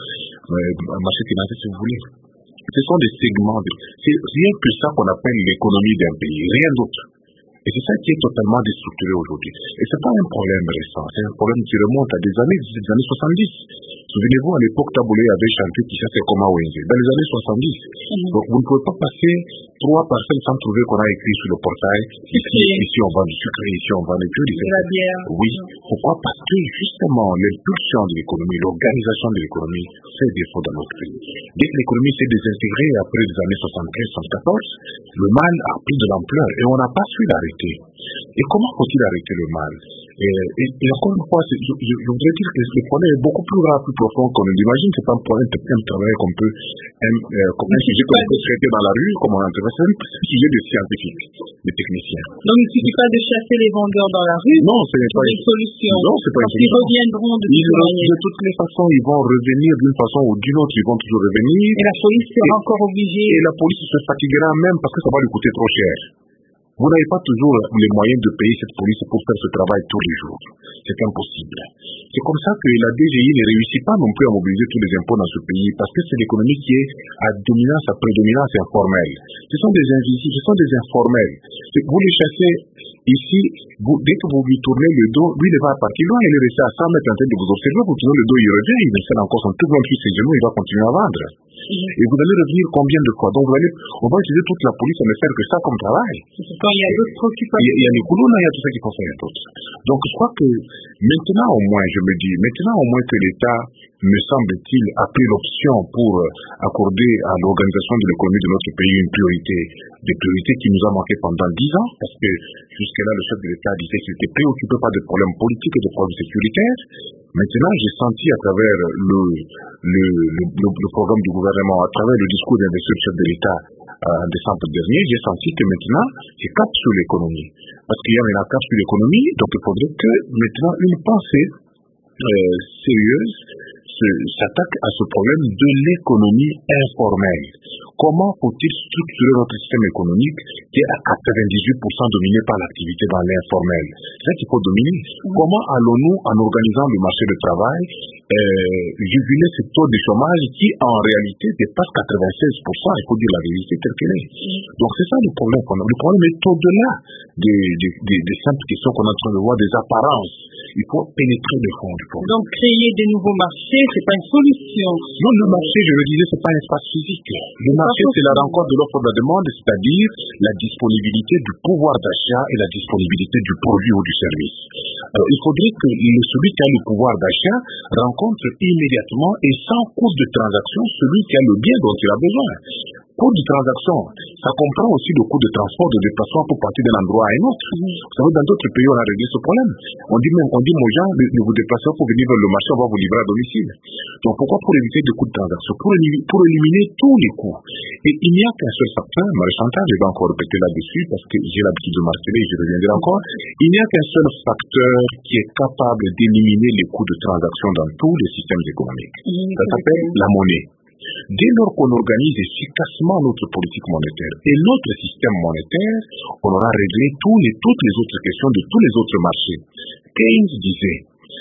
le marché financier, si vous voulez. Ce sont des segments. De, c'est rien que ça qu'on appelle l'économie d'un pays, rien d'autre. Et c'est ça qui est totalement déstructuré aujourd'hui. Et c'est pas un problème récent, c'est un problème qui remonte à des années, des années soixante-dix. Souvenez-vous, à l'époque, Taboulé avait chanté qui ça c'est comme à O N G, dans les années soixante-dix. Mm-hmm. Donc vous ne pouvez pas passer trois parcelles sans trouver qu'on a écrit sur le portail, ici, ici on vend du sucre, ici on vend des purées. De la bière. Oui. Pourquoi? Parce que justement, l'impulsion de l'économie, l'organisation de l'économie fait défaut dans notre pays. Dès que l'économie s'est désintégrée après les années soixante-treize soixante-quatorze, le mal a pris de l'ampleur et on n'a pas su l'arrêter. Et comment faut-il arrêter le mal? Et, et, et encore une fois, je, je, je voudrais dire que le problème est beaucoup plus grave, plus profond qu'on ne l'imagine. C'est pas un problème, un travail qu'on peut, un, euh, comme un sujet qu'on peut traiter dans la rue, comme on intéresse, c'est un sujet de scientifiques, de techniciens. Donc il ne suffit pas de chasser les vendeurs dans la rue. Non, c'est pas une solution. Non, c'est pas une solution. Ils reviendront de, ils re- de toutes les façons, ils vont revenir d'une façon ou d'une autre, ils vont toujours revenir. Et la police sera et, encore obligée. Et la police se fatiguera même parce que ça va lui coûter trop cher. Vous n'avez pas toujours les moyens de payer cette police pour faire ce travail tous les jours. C'est impossible. C'est comme ça que la D G I ne réussit pas non plus à mobiliser tous les impôts dans ce pays parce que c'est l'économie qui est à dominance, à prédominance informelle. Ce sont des invisibles, ce sont des informels. Vous les chassez ici, vous, dès que vous lui tournez le dos, lui ne va pas partir loin, il est resté à cent mètres en train de vous observer, vous tournez le dos, il revient, il installe encore son tout grand sur ses genoux, il va continuer à vendre. Et vous allez revenir combien de fois? Donc vous allez, on va utiliser toute la police à ne faire que ça comme travail. Quand il y a d'autres préoccupations. Il y a les Koulouna, il y a tout ça qu'il faut faire d'autres. Donc je crois que maintenant au moins, je me dis, maintenant au moins que l'État, me semble-t-il, a pris l'option pour accorder à l'organisation de l'économie de notre pays une priorité, des priorités qui nous ont manqué pendant dix ans, parce que jusque-là, le chef de l'État disait qu'il n'était préoccupé par des problèmes politiques et des problèmes sécuritaires. Maintenant, j'ai senti à travers le, le, le, le, le programme du gouvernement, à travers le discours d'investiture du chef de l'État euh, en décembre dernier, j'ai senti que maintenant, c'est cap sur l'économie. Parce qu'il y a maintenant cap sur l'économie, donc il faudrait que maintenant une pensée euh, sérieuse s'attaque à ce problème de l'économie informelle. Comment faut-il structurer notre système économique qui est à quatre-vingt-dix-huit pour cent dominé par l'activité dans l'informel? C'est ça qu'il faut dominer. Mmh. Comment allons-nous, en organisant le marché du travail, euh, juguler ce taux de chômage qui, en réalité, dépasse quatre-vingt-seize pour cent? Il faut dire la vérité telle qu'elle est. Mmh. Donc c'est ça le problème qu'on a. Le problème est au-delà des, des, des, des simples questions qu'on est en train de voir, des apparences. Il faut pénétrer le fond du problème. Donc créer des nouveaux marchés, c'est pas une solution. Non, le marché, je le disais, c'est pas un espace physique. Le marché, c'est la rencontre de l'offre et de la demande, c'est-à-dire la disponibilité du pouvoir d'achat et la disponibilité du produit ou du service. Alors, il faudrait que celui qui a le pouvoir d'achat rencontre immédiatement et sans coût de transaction celui qui a le bien dont il a besoin. Coût de transaction, ça comprend aussi le coût de transport, de déplacement pour partir d'un endroit à un autre. Vous savez, dans d'autres pays, on a réglé ce problème. On dit même, on dit aux gens, ne vous déplacez pas pour venir vers le marché, on va vous livrer à domicile. Donc pourquoi? Pour éviter des coûts de transaction, pour éliminer, pour éliminer tous les coûts. Et il n'y a qu'un seul facteur, Marie-Chantal, je vais encore répéter là-dessus parce que j'ai l'habitude de marteler et je reviendrai encore. Il n'y a qu'un seul facteur qui est capable d'éliminer les coûts de transaction dans tous les systèmes économiques. Ça s'appelle la monnaie. Dès lors qu'on organise efficacement notre politique monétaire et notre système monétaire, on aura réglé tous les, toutes les autres questions de tous les autres marchés. Keynes disait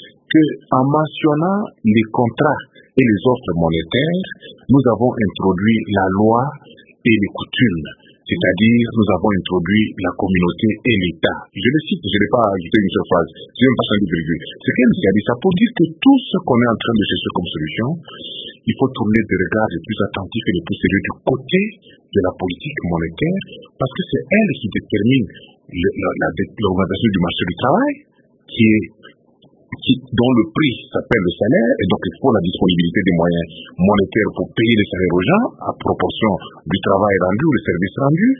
qu'en mentionnant les contrats et les offres monétaires, nous avons introduit la loi et les coutumes. C'est-à-dire, nous avons introduit la communauté et l'État. Je le cite, je ne l'ai pas ajouté une seule phrase. Je n'ai même pas changé de virgule. C'est Keynes qui a dit ça pour dire que tout ce qu'on est en train de chercher comme solution, il faut tourner des regards les plus attentifs et les plus sérieux du côté de la politique monétaire, parce que c'est elle qui détermine l'augmentation du marché du travail, qui est, qui, dont le prix s'appelle le salaire, et donc il faut la disponibilité des moyens monétaires pour payer les salaires aux gens, à proportion du travail rendu ou des services rendus.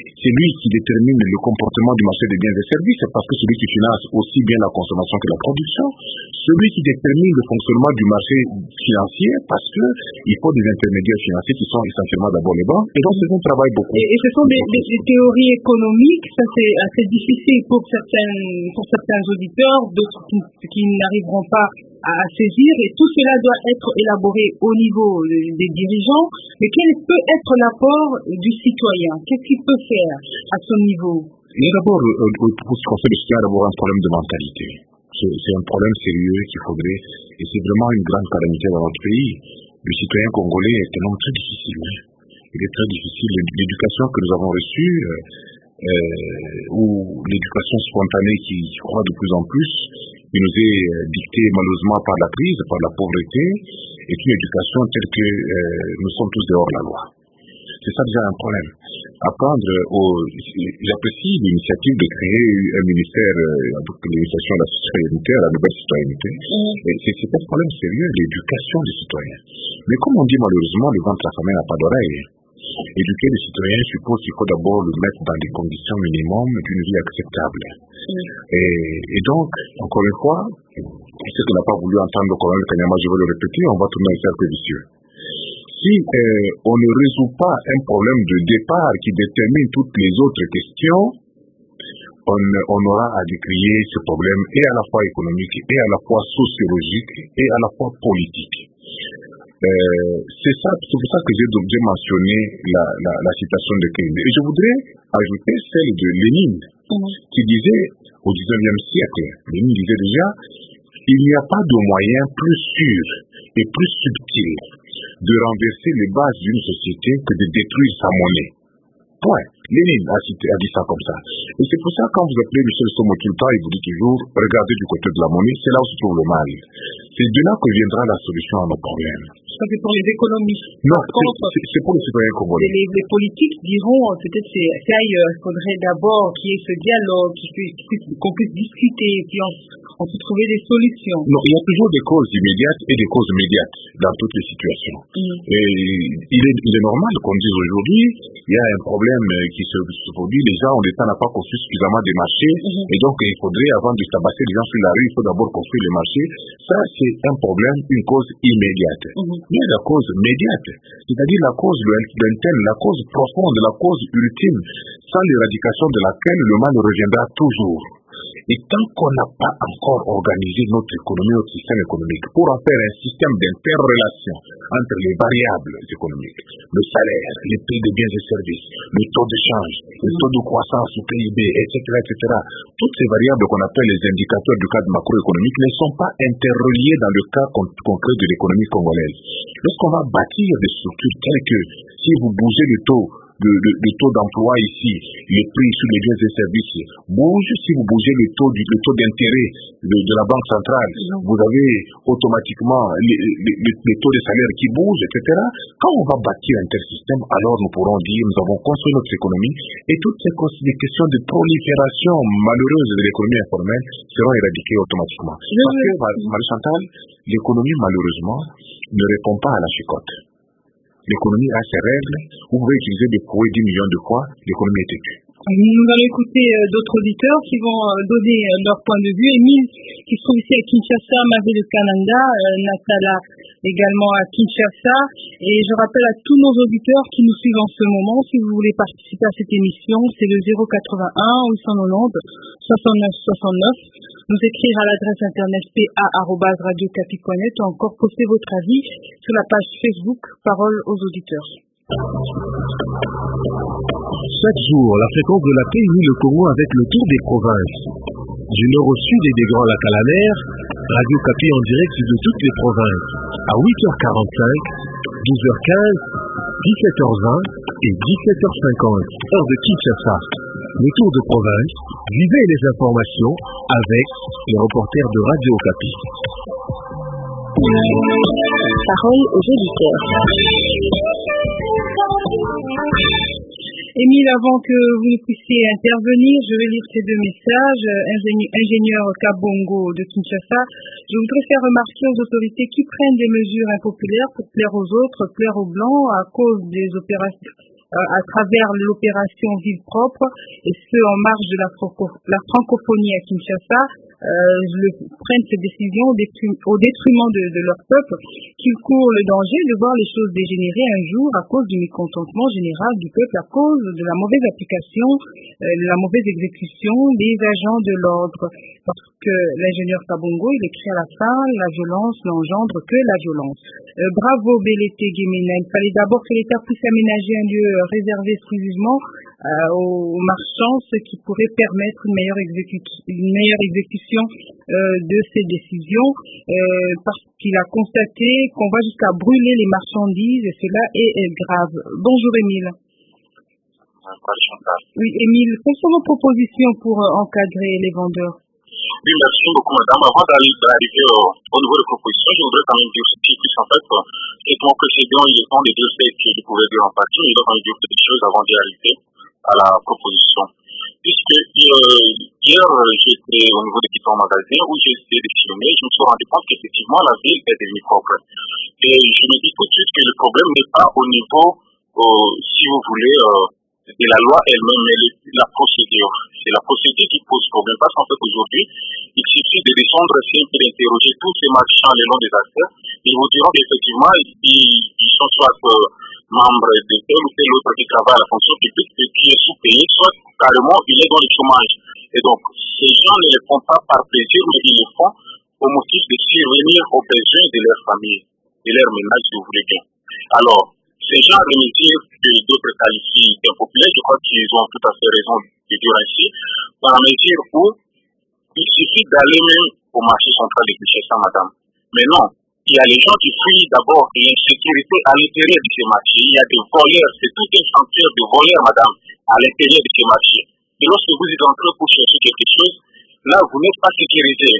c'est lui qui détermine le comportement du marché des biens et services, c'est parce que celui qui finance aussi bien la consommation que la production, celui qui détermine le fonctionnement du marché financier, parce que il faut des intermédiaires financiers qui sont essentiellement d'abord les banques, et donc c'est un travail beaucoup. Et, et ce sont des, des, des théories économiques, ça c'est assez difficile pour certains, pour certains auditeurs, d'autres qui, qui n'arriveront pas à saisir, et tout cela doit être élaboré au niveau des dirigeants. Mais quel peut être l'apport du citoyen? Qu'est-ce qu'il peut faire à son niveau? Il y a d'abord, pour ce qui concerne le citoyen, d'abord un problème de mentalité. C'est, c'est un problème sérieux qu'il faudrait, et c'est vraiment une grande calamité dans notre pays. Le citoyen congolais est un homme très difficile. Hein. Il est très difficile. L'éducation que nous avons reçue, euh, euh, ou l'éducation spontanée qui croît de plus en plus, qui nous est dictée malheureusement par la crise, par la pauvreté, et une éducation telle que euh, nous sommes tous dehors de la loi. C'est ça déjà un problème. Apprendre aux... J'apprécie l'initiative de créer un ministère euh, avec l'initiation de la citoyenneté, la nouvelle citoyenneté. Mm. Et c'est, c'est un problème sérieux, l'éducation des citoyens. Mais comme on dit malheureusement, le ventre affamé n'a pas d'oreille. Éduquer les citoyens suppose qu'il faut d'abord le mettre dans des conditions minimum d'une vie acceptable. Mm. Et, et donc, encore une fois, ce qu'on n'a pas voulu entendre le colonel Kanyama, je vais le répéter, on va tourner un cercle vicieux. Si euh, on ne résout pas un problème de départ qui détermine toutes les autres questions, on, on aura à décrier ce problème et à la fois économique, et à la fois sociologique, et à la fois politique. Euh, c'est ça, c'est pour ça que j'ai, j'ai mentionné la, la, la citation de Kennedy. Et je voudrais ajouter celle de Lénine, mmh. qui disait au dix-neuvième siècle, Lénine disait déjà, il n'y a pas de moyen plus sûr et plus subtil de renverser les bases d'une société que de détruire sa monnaie. Point. Lénine a, cité, a dit ça comme ça. Et c'est pour ça que quand vous appelez Michel Sommo-Tulpa, il vous dit toujours, regardez du côté de la monnaie, c'est là où se trouve le mal. C'est de là que viendra la solution à nos problèmes. Ça c'est pour les économistes. Non, c'est, c'est, c'est pour les citoyens congolais. Les, les politiques diront, peut-être c'est, c'est ailleurs, il faudrait d'abord qu'il y ait ce dialogue, qu'il puisse, qu'on puisse discuter, puis on, on peut trouver des solutions. Non, il y a toujours des causes immédiates et des causes médiates dans toutes les situations. Mm. Et il est, il est normal qu'on dise aujourd'hui, il y a un problème qui se, se produit, les gens, l'État n'a pas construit suffisamment de marchés, mm-hmm. et donc il faudrait, avant de tabasser les gens sur la rue, il faut d'abord construire les marchés. Ça, c'est un problème, une cause immédiate. Mm-hmm. Mais la cause médiate, c'est-à-dire la cause lointaine, la cause profonde, la cause ultime, sans l'éradication de laquelle le mal reviendra toujours. Et tant qu'on n'a pas encore organisé notre économie, notre système économique, pour en faire un système d'interrelation entre les variables économiques, le salaire, les prix des biens et services, le taux de change, le taux de croissance du P I B, et cetera, et cetera, toutes ces variables qu'on appelle les indicateurs du cadre macroéconomique ne sont pas interreliées dans le cas concret de l'économie congolaise. Lorsqu'on va bâtir des structures telles que, si vous bougez le taux, Le, le, le taux d'emploi ici, les prix sur les biens et services bougent. Si vous bougez le taux, du, le taux d'intérêt de, de la Banque centrale, vous avez automatiquement les, les, les, les taux de salaire qui bougent, et cetera. Quand on va bâtir un tel système, alors nous pourrons dire nous avons construit notre économie et toutes ces, ces questions de prolifération malheureuse de l'économie informelle seront éradiquées automatiquement. Parce que, Marie-Chantal, l'économie malheureusement ne répond pas à la chicotte. L'économie a ses règles. Vous pouvez utiliser des fouets dix millions de fois, l'économie est têtue. Nous allons écouter euh, d'autres auditeurs qui vont euh, donner euh, leur point de vue. Émile, qui se trouve ici à Kinshasa, Marie de Kananga, euh, Natala également à Kinshasa. Et je rappelle à tous nos auditeurs qui nous suivent en ce moment, si vous voulez participer à cette émission, c'est le zéro quatre-vingt-un huit cent quatre-vingt-dix soixante-neuf soixante-neuf. Nous écrire à l'adresse internet p a arobase radio capi point net ou encore poster votre avis sur la page Facebook Parole aux auditeurs. Chaque jour, la fréquence de la paix unit le Congo avec le tour des provinces. Du nord au sud et des Grands Lacs à la mer, Radio Capi en direct de toutes les provinces. À huit heures quarante-cinq, douze heures quinze, dix-sept heures vingt et dix-sept heures cinquante, heure de Kinshasa. Le tour de province, vivez les informations avec les reporters de Radio Capi. Parole aux auditeurs. Émile, avant que vous ne puissiez intervenir, je vais lire ces deux messages. Ingénieur, ingénieur Kabongo de Kinshasa, je voudrais faire remarquer aux autorités qui prennent des mesures impopulaires pour plaire aux autres, plaire aux Blancs à cause des opérations à travers l'opération Ville propre, et ce en marge de la, franco- la francophonie à Kinshasa, euh, le, prennent ces décisions au, détru- au détriment de, de leur peuple, qu'ils courent le danger de voir les choses dégénérer un jour à cause du mécontentement général du peuple, à cause de la mauvaise application, euh, de la mauvaise exécution des agents de l'ordre. Parce que l'ingénieur Kabongo, il écrit à la fin, la violence n'engendre que la violence. Euh, bravo Belete Guémena, il fallait d'abord que l'État puisse aménager un lieu réservé exclusivement euh, aux marchands, ce qui pourrait permettre une meilleure, exécu- une meilleure exécution euh, de ces décisions, euh, parce qu'il a constaté qu'on va jusqu'à brûler les marchandises et cela est, est grave. Bonjour Émile. Oui Émile, quelles sont vos propositions pour euh, encadrer les vendeurs? Oui, merci beaucoup, madame. Avant d'arriver au, au niveau des propositions, je voudrais quand même dire ce qui est en fait, c'est que mon précédent, il est temps de dire ce qu'il pouvait dire en partie, mais il doit quand même dire petites choses avant d'y arriver à la proposition. Puisque euh, hier, j'étais au niveau des différents magasins où j'ai essayé de filmer, je me suis rendu compte qu'effectivement, la ville est devenue propre. Et je me dis tout de suite que le problème n'est pas au niveau, euh, si vous voulez, euh, de la loi elle-même, mais la procédure. C'est la procédure qui pose problème. Parce qu'en fait, aujourd'hui, il suffit de descendre simple et d'interroger tous ces marchands le long des acteurs. Ils vous diront qu'effectivement, ils, ils sont soit euh, membres de tel ou tel autre qui travaille à la fonction publique et qui est sous-payé, soit carrément il est dans le chômage. Et donc, ces gens ne le font pas par plaisir, mais ils le font au motif de survenir aux besoins de leur famille, de leur ménage, si vous voulez bien. Alors, ces gens de métiers que d'autres qualifient d'impopulaires, je crois qu'ils ont tout à fait raison de dire ainsi, dans la mesure où il suffit d'aller même au marché central de Kinshasa, madame. Mais non, il y a les gens qui fuient d'abord l'insécurité à l'intérieur de ces marchés. Il y a des voleurs, c'est tout un chantier de voleurs, madame, à l'intérieur de ces marchés. Et lorsque vous êtes en train pour chercher quelque chose, là, vous n'êtes pas sécurisé.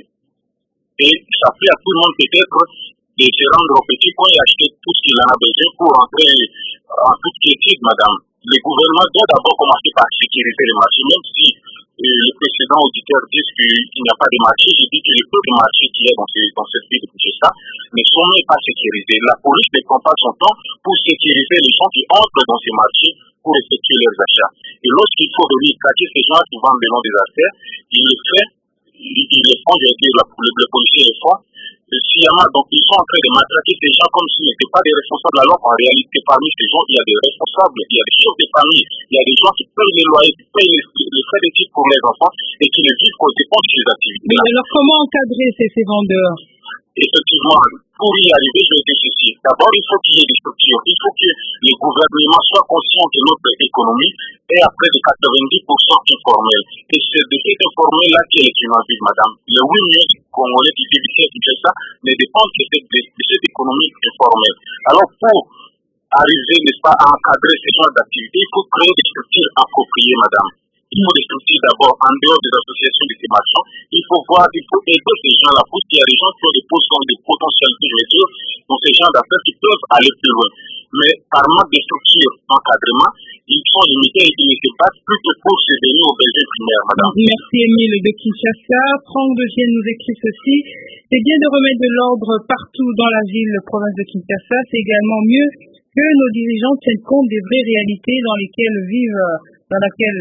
Et ça fait à tout le monde peut-être de se rendre au petit coin et acheter tout ce qu'il en a besoin pour entrer en toute quiétude, madame. Le gouvernement doit d'abord commencer par sécuriser les marchés, même si euh, le précédent auditeur dit qu'il n'y a pas de marché. Je dis que le peu de marché qu'il y a dans, ce, dans cette ville de Kinshasa ne sont même pas sécurisés. La police ne prend pas son temps pour sécuriser les gens qui entrent dans ces marchés pour effectuer leurs achats. Et lorsqu'il faut venir traquer ces gens qui vendent le long des affaires, il le fait, il, il le font, je veux dire, le, le policier le font. Donc, ils sont en train de matraquer ces gens comme s'ils n'étaient pas des responsables. Alors qu'en réalité, parmi ces gens, il y a des responsables, il y a des chefs de famille, il y a des gens qui payent les loyers, qui payent les, les frais d'études pour les enfants et qui ne vivent qu'aux dépens de ces activités. Mais alors, comment encadrer ces, ces vendeurs? Effectivement, pour y arriver, je vais dire ceci. D'abord, il faut qu'il y ait des structures. Il faut que les gouvernements soient conscients que notre économie est à près de quatre-vingt-dix pour cent informelle. Et c'est de cet informel-là qui est l'excellent ville, madame. Les huit millions congolais qui vivent ici à ça ne dépendent que de, de, de cette économie informelle. Alors, pour arriver, n'est-ce pas, à encadrer ces genres d'activités, il faut créer des structures appropriées, madame. Il faut des structures d'abord en dehors des associations de ces marchands. Il faut voir, il faut aider ces gens-là, parce qu'il y a des gens qui ont des positions, des potentialités, je veux dire, dans ces genres d'affaires qui peuvent aller plus loin. Mais par manque de structures d'encadrement, ils sont limités et ils ne se battent plus que pour se donner aux besoins primaires, madame. Merci Émile de Kinshasa. Franck de Vienne nous écrit ceci. C'est bien de remettre de l'ordre partout dans la ville, province de Kinshasa. C'est également mieux que nos dirigeants tiennent compte des vraies réalités dans lesquelles vivent, dans laquelle,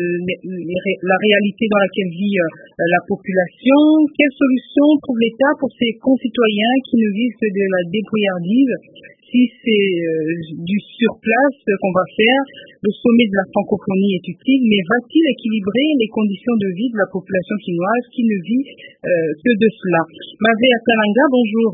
la réalité dans laquelle vit la population. Quelle solution trouve l'État pour ses concitoyens qui ne vivent que de la débrouillardise? Si c'est euh, du surplace qu'on va faire, le sommet de la francophonie est utile, mais va-t-il équilibrer les conditions de vie de la population chinoise qui ne vit euh, que de cela? Mavé Akalanga, bonjour.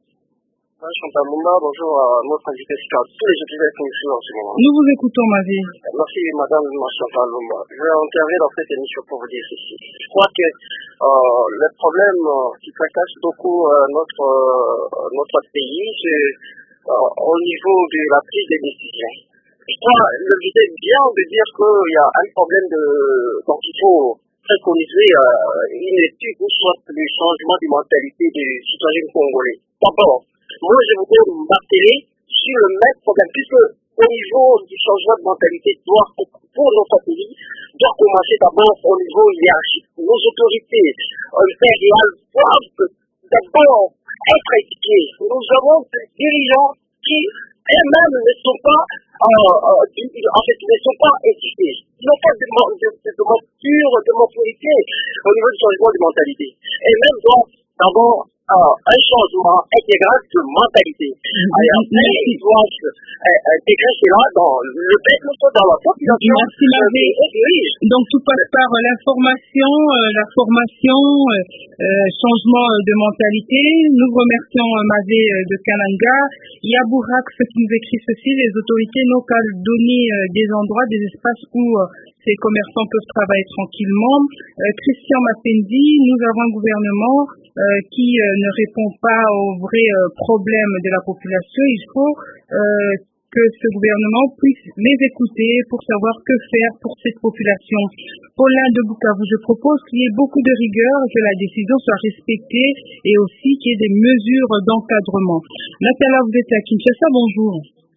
Chantal Mounda, bonjour à notre invité, tous les utilisateurs qui nous suivent en ce moment. Nous vous écoutons, Mavé. Merci, madame Chantal Mounda. Je vais intervenir dans cette émission pour vous dire ceci. Je crois que euh, le problème euh, qui fracasse beaucoup euh, notre, euh, notre pays, c'est euh, au niveau de la prise des décisions. Je crois que vous êtes bien de dire qu'il y a un problème de... Donc il faut préconiser euh, une étude ou soit le changement de mentalité des citoyens congolais. D'abord, moi, je voudrais m'atteler sur le même problème, puisque au niveau du changement de mentalité, doit, pour notre pays, doit commencer d'abord au niveau hiérarchique. Nos autorités impériales doivent d'abord être équipées. Nous avons des dirigeants qui eux-mêmes ne sont pas euh, en fait, ne sont pas équipés. Ils n'ont pas de, de, de, de monture, de maturité au niveau du changement de mentalité. Et même donc, d'abord, euh, un changement intégral de mentalité. Alors, ils doivent intégrer cela dans le peuple, dans la population. Merci, Mavé. Donc, tout passe par l'information, euh, la formation, euh, euh, changement de mentalité. Nous remercions Mavé de Kananga. Il y a Bourax qui nous écrit ceci: les autorités n'ont qu'à donner euh, des endroits, des espaces où euh, ces commerçants peuvent travailler tranquillement. Euh, Christian Mapendi, nous avons un gouvernement euh, qui euh, ne répond pas aux vrais euh, problèmes de la population. Il faut euh, que ce gouvernement puisse les écouter pour savoir que faire pour cette population. Paulin de Bukavu, je propose qu'il y ait beaucoup de rigueur, que la décision soit respectée et aussi qu'il y ait des mesures d'encadrement. Natala, vous êtes à Kinshasa, bonjour.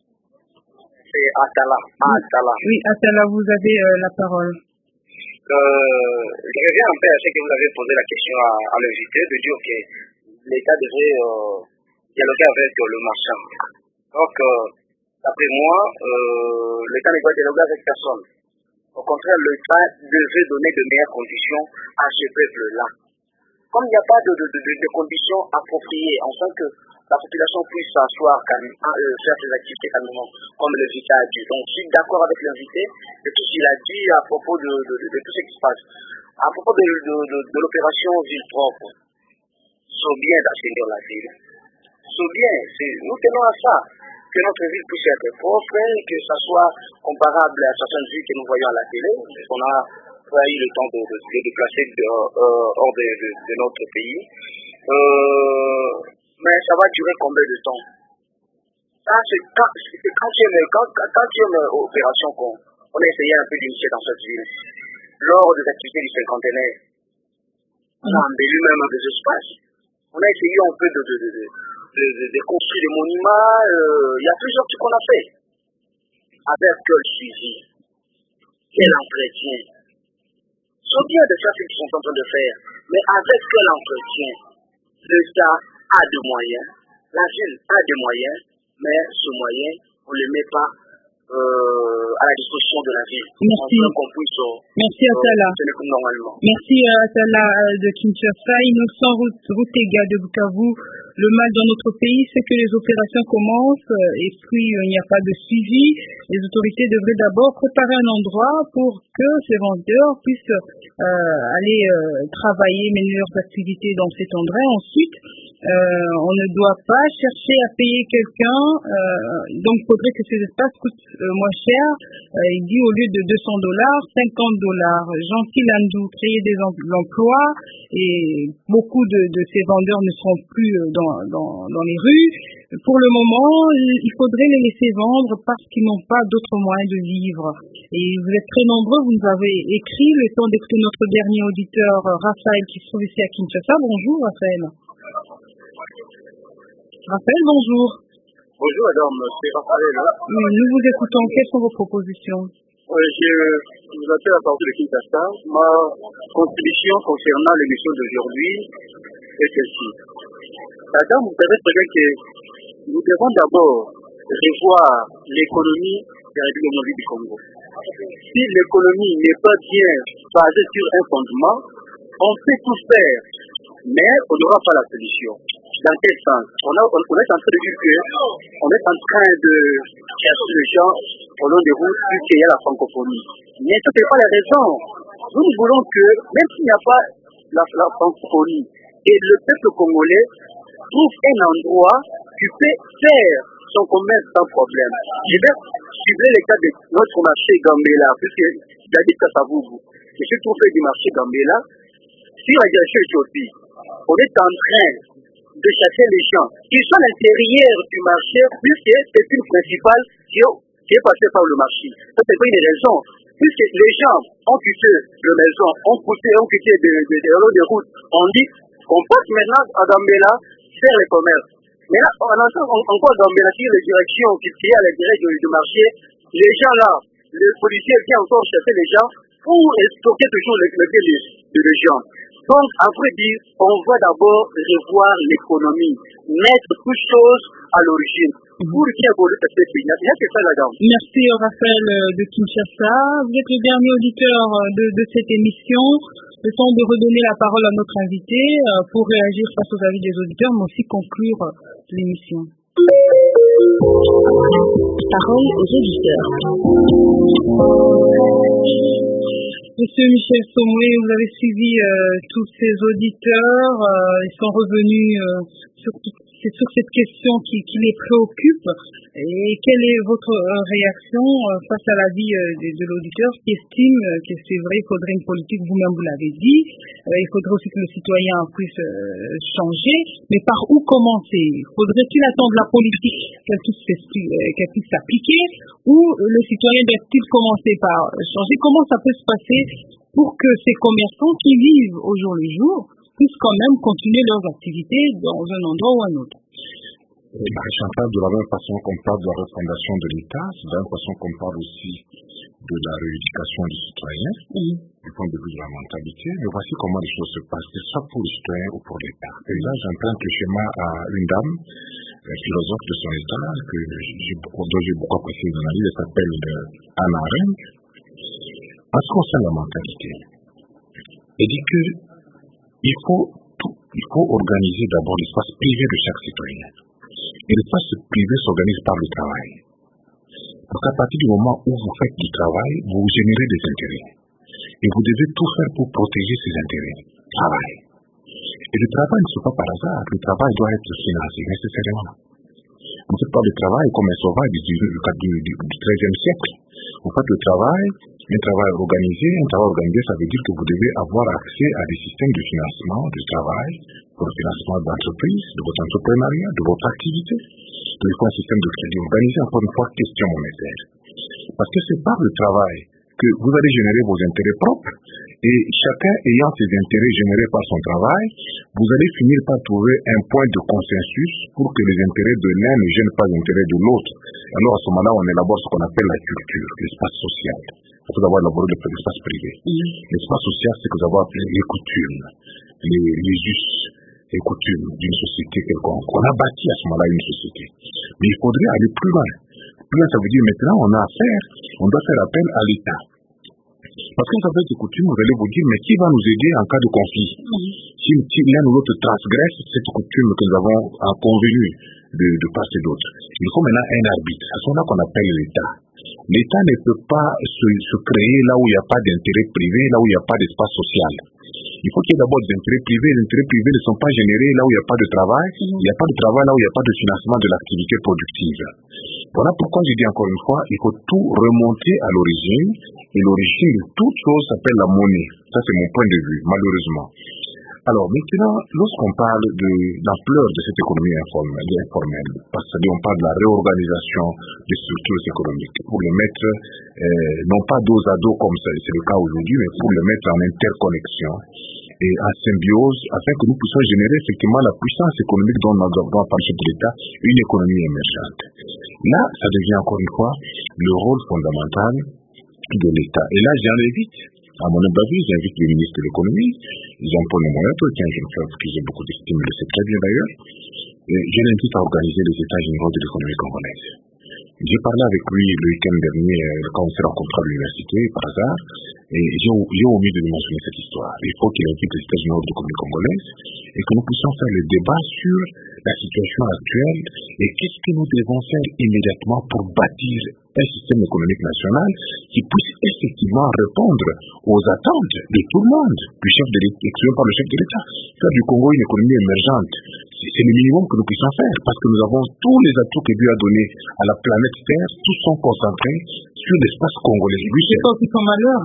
C'est Atala. Atala. Oui, Atala, vous avez euh, la parole. Euh, je reviens un peu à ce que vous avez posé la question à, à l'invité, de dire que l'État devrait euh, dialoguer avec euh, le marchand. Donc, euh, d'après moi, euh, l'État ne doit dialoguer avec personne. Au contraire, l'État devrait donner de meilleures conditions à ce peuple-là. Comme il n'y a pas de, de, de, de conditions appropriées, en sorte que la population puisse s'asseoir, euh, faire ses activités calmement, comme l'invité a dit. Donc, je suis d'accord avec l'invité de tout ce qu'il a dit à propos de, de, de, de tout ce qui se passe. À propos de, de, de, de l'opération Ville Propre, c'est bien d'assainir la ville. C'est bien, nous tenons à ça, que notre ville puisse être propre, que ça soit comparable à certaines villes que nous voyons à la télé. On a eu le temps de se déplacer de, euh, hors de, de, de notre pays. Euh, mais ça va durer combien de temps? Ça, c'est quand, quand il y a une opération qu'on on a essayé un peu d'initier dans cette ville, lors des activités du cinquantenaire, on a embelli même des espaces. On a essayé un peu de, de, de, de, de, de, de construire des monuments. Il euh, y a plusieurs trucs qu'on a fait. Avec quel suivi? Quel entretien? C'est bien de faire ce qu'ils sont en train de faire, mais avec quel entretien? L'État a des moyens, la ville a des moyens, mais ce moyen, on ne le met pas euh, à la disposition de la ville. Merci. Qu'on puisse, euh, Merci Atala. Euh, Merci Atala de Kinshasa. Innocent Routega de Bukavu. Le mal dans notre pays, c'est que les opérations commencent et puis il n'y a pas de suivi. Les autorités devraient d'abord préparer un endroit pour que ces vendeurs puissent euh, aller euh, travailler, mener leurs activités dans cet endroit. Ensuite, euh, on ne doit pas chercher à payer quelqu'un. Euh, donc, il faudrait que ces espaces coûtent euh, moins cher. Euh, il dit au lieu de deux cents dollars, cinquante dollars. Gentil Landou, créer des emplois et beaucoup de, de ces vendeurs ne seront plus dans Dans, dans, dans les rues. Pour le moment, il faudrait les laisser vendre parce qu'ils n'ont pas d'autres moyens de vivre. Et vous êtes très nombreux, vous nous avez écrit le temps d'écouter notre dernier auditeur, Raphaël, qui se trouve ici à Kinshasa. Bonjour, Raphaël. Raphaël, bonjour. Bonjour, madame, c'est Raphaël. Oui, nous vous écoutons. Quelles sont vos propositions? Oui, je vous appelle à partir de Kinshasa. Ma contribution concernant l'émission d'aujourd'hui est celle-ci. Madame, vous savez très bien que nous devons d'abord revoir l'économie de la République démocratique du Congo. Si l'économie n'est pas bien basée sur un fondement, on peut tout faire, mais on n'aura pas la solution. Dans quel sens? On, a, on, on est en train de dire qu'on est en train de chercher les gens au long des routes puisqu'il y a la francophonie. Mais ce n'est pas la raison. Nous, nous voulons que, même s'il n'y a pas la, la francophonie, et le peuple congolais trouve un endroit qui peut faire son commerce sans problème. Je vais suivre le cas de notre marché Gambela, puisque j'habite à Savubu. Je suis trouvé du marché Gambela. Sur la direction Éthiopie, on est en train de chasser les gens. Ils sont à l'intérieur du marché, puisque c'est une principale qui est passée par le marché. Ça, c'est pas une raison. Puisque les gens ont quitté la maison, ont quitté, ont quitté des de, de, de, de routes, on dit qu'on passe maintenant à Gambela faire les commerces. Mais là, on entend encore Gambela sur les directions qui est à l'intérieur du, du marché. Les gens là, les policiers viennent encore chasser les gens pour stocker toujours les, les, les, les gens. Donc, à vrai dire, on va d'abord revoir l'économie, mettre toutes choses à l'origine. Pour qui évolue ce pays, il y a que ça là-dedans. Merci Raphaël de Kinshasa. Vous êtes le dernier auditeur de, de cette émission. Le temps de redonner la parole à notre invité pour réagir face aux avis des auditeurs, mais aussi conclure l'émission. Parole aux auditeurs. Monsieur Michel Somoué, vous avez suivi euh, tous ces auditeurs, euh, ils sont revenus euh, sur, c'est sur cette question qui, qui les préoccupe. Et quelle est votre euh, réaction euh, face à l'avis euh, de, de l'auditeur qui estime euh, que c'est vrai, il faudrait une politique, vous-même vous l'avez dit, euh, il faudrait aussi que le citoyen puisse euh, changer, mais par où commencer? Faudrait-il attendre la politique qu'elle puisse, qu'elle puisse s'appliquer, ou le citoyen doit-il commencer par changer? Comment ça peut se passer pour que ces commerçants qui vivent au jour le jour puissent quand même continuer leurs activités dans un endroit ou un autre? Marie-Chantal, de la même façon qu'on parle de la refondation de l'État, c'est de la même façon qu'on parle aussi de la rééducation des citoyens, mmh. du point de vue de la mentalité. Mais voici comment les choses se passent, que ce soit pour les citoyens ou pour l'État. Et là, j'emprunte le schéma à une dame, un philosophe de son État, que j'ai, dont j'ai beaucoup apprécié dans la vie, elle s'appelle euh, Anna Arendt. En ce qui concerne la mentalité, elle dit que il faut, tout, il faut organiser d'abord l'espace privé de chaque citoyen. Et l'espace privé s'organise par le travail. Parce qu'à partir du moment où vous faites du travail, vous générez des intérêts. Et vous devez tout faire pour protéger ces intérêts. Travail. Et le travail ne se fait pas par hasard. Le travail doit être financé nécessairement. Vous faites pas le travail comme un sauvage du, du, du, du treizième siècle. Vous faites le travail, un travail organisé. Un travail organisé, ça veut dire que vous devez avoir accès à des systèmes de financement du travail, pour le financement d'entreprises, de votre entrepreneuriat, de votre activité. Donc, il faut un système de crédit organisé, encore une fois, question monétaire. Parce que c'est par le travail que vous allez générer vos intérêts propres, et chacun ayant ses intérêts générés par son travail, vous allez finir par trouver un point de consensus pour que les intérêts de l'un ne gênent pas les intérêts de l'autre. Alors à ce moment-là, on élabore ce qu'on appelle la culture, l'espace social. Il faut d'abord élaborer l'espace privé. Mmh. L'espace social, c'est que vous avez appelé les coutumes, les, les us et coutumes d'une société quelconque. On a bâti à ce moment-là une société. Mais il faudrait aller plus loin. Plus loin, ça veut dire maintenant, on a affaire, on doit faire appel à l'État. Parce que quand vous avez des coutumes, vous allez vous dire, mais qui va nous aider en cas de conflit? Mmh. Si, si l'un ou l'autre transgresse cette coutume que nous avons convenue de, de part et d'autre, il faut maintenant un arbitre. À ce moment-là qu'on appelle l'État. L'État ne peut pas se, se créer là où il n'y a pas d'intérêt privé, là où il n'y a pas d'espace social. Il faut qu'il y ait d'abord des intérêts privés. Les intérêts privés ne sont pas générés là où il n'y a pas de travail. Il n'y a pas de travail là où il n'y a pas de financement de l'activité productive. Voilà pourquoi je dis encore une fois, il faut tout remonter à l'origine. Et l'origine de toute chose s'appelle la monnaie. Ça, c'est mon point de vue, malheureusement. Alors maintenant, lorsqu'on parle de l'ampleur de cette économie informelle, informelle parce qu'on parle de la réorganisation des structures économiques, pour le mettre, euh, non pas dos à dos comme c'est le cas aujourd'hui, mais pour le mettre en interconnexion et en symbiose, afin que nous puissions générer effectivement la puissance économique dont nous avons parlé de l'État, une économie émergente. Là, ça devient encore une fois le rôle fondamental de l'État. Et là, j'en invite, à mon avis, j'invite le ministre de l'économie, Jean-Paul Moyeto, qui est un jeune frère que j'ai beaucoup d'estime, il le sait très bien d'ailleurs, et je l'invite à organiser les États généraux de l'économie congolaise. J'ai parlé avec lui le week-end dernier quand on s'est rencontré à l'université, par hasard, et j'ai omis de lui mentionner cette histoire. Il faut qu'il invite les États généraux de l'économie congolaise et que nous puissions faire le débat sur la situation actuelle et qu'est-ce que nous devons faire immédiatement pour bâtir un système économique national qui puisse effectivement répondre aux attentes de tout le monde, du chef de l'État, exprimé par le chef de l'État. Faire du Congo une économie émergente, c'est le minimum que nous puissions faire, parce que nous avons tous les atouts que Dieu a donnés à la planète Terre, tous sont concentrés sur l'espace congolais. C'est pas aussi son malheur,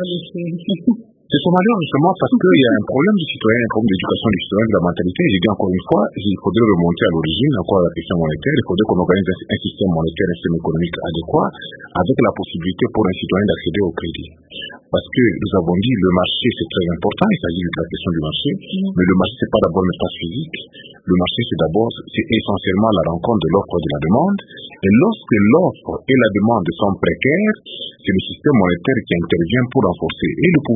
c'est son malheur justement parce qu'il y a un problème du citoyen, un problème d'éducation du citoyen, de la mentalité. J'ai dit encore une fois, il faudrait remonter à l'origine, encore à la question monétaire, il faudrait qu'on organise un système monétaire, un système économique adéquat, avec la possibilité pour un citoyen d'accéder au crédit. Parce que nous avons dit, le marché c'est très important, il s'agit de la question du marché, mais le marché c'est pas d'abord l'espace physique, le marché c'est d'abord, c'est essentiellement la rencontre de l'offre et de la demande, et lorsque l'offre et la demande sont précaires, c'est le système monétaire qui intervient pour renforcer et le pouvoir d'achat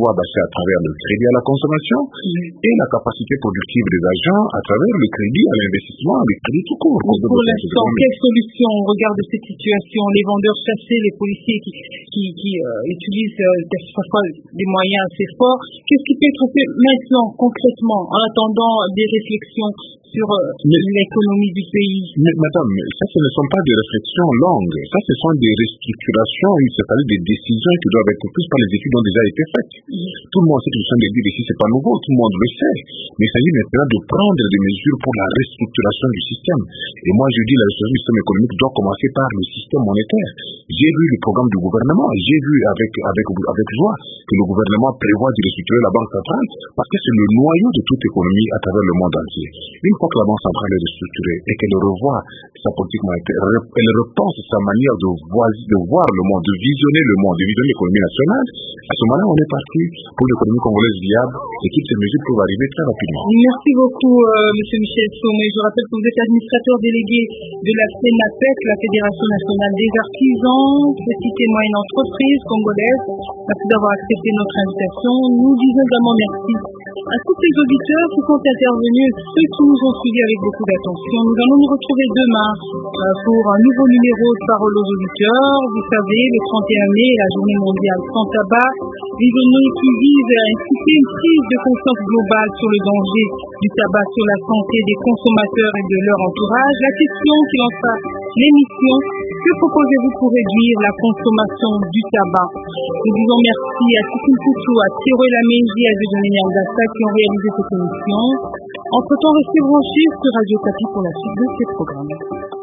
à travers le crédit à la consommation mmh. et la capacité productive des agents à travers le crédit à l'investissement, le crédit tout court. Pour, pour l'instant, quelle solution au regard de cette situation? Les vendeurs chassés, les policiers qui, qui, qui euh, utilisent euh, parfois des moyens assez forts. Qu'est-ce qui peut être fait maintenant, concrètement, en attendant des réflexions sur euh, l'économie du pays? Mais, madame, ça, ce ne sont pas des réflexions longues. Ça, ce sont des restructurations, c'est-à-dire des décisions qui doivent être prises par les études qui ont déjà été faites. Mmh. Tout le monde sait que ce sont des dire ici, c'est pas nouveau, tout le monde le sait. Mais il s'agit maintenant de prendre des mesures pour la restructuration du système. Et moi, je dis la restructuration du système économique doit commencer par le système monétaire. J'ai vu le programme du gouvernement, j'ai vu avec, avec, avec joie que le gouvernement prévoit de restructurer la Banque centrale parce que c'est le noyau de toute économie à travers le monde entier. Une fois que la Banque centrale est restructurée et qu'elle revoit sa politique monétaire, elle repense sa manière de voir, de voir le monde, de visionner le monde, de visionner l'économie nationale, à ce moment-là, on est parti pour l'économie congolaise viable et toutes ces mesures peuvent arriver très rapidement. Merci beaucoup, euh, M. Michel Somé. Je rappelle que vous êtes administrateur délégué de la FENAPEC, la Fédération nationale des artisans, petites et moyennes entreprises congolaises. Merci d'avoir accepté notre invitation. Nous disons également merci à tous les auditeurs qui sont intervenus, ceux qui nous ont suivis avec beaucoup d'attention. Nous allons nous retrouver demain euh, pour un nouveau numéro de Parole aux auditeurs. Vous savez, le trente et un mai, la journée mondiale sans tabac, des journées qui visent à inciter une prise de conscience globale sur le danger du tabac sur la santé des consommateurs et de leur entourage. La question qui lancera l'émission: que proposez-vous pour réduire la consommation du tabac? Nous disons merci à Tikoun Koutou, à Thierry Laméji, à Dieudonné Nyangassa qui ont réalisé cette émission. Entre-temps, restez branchés sur Radio Kapi pour la suite de ces programmes.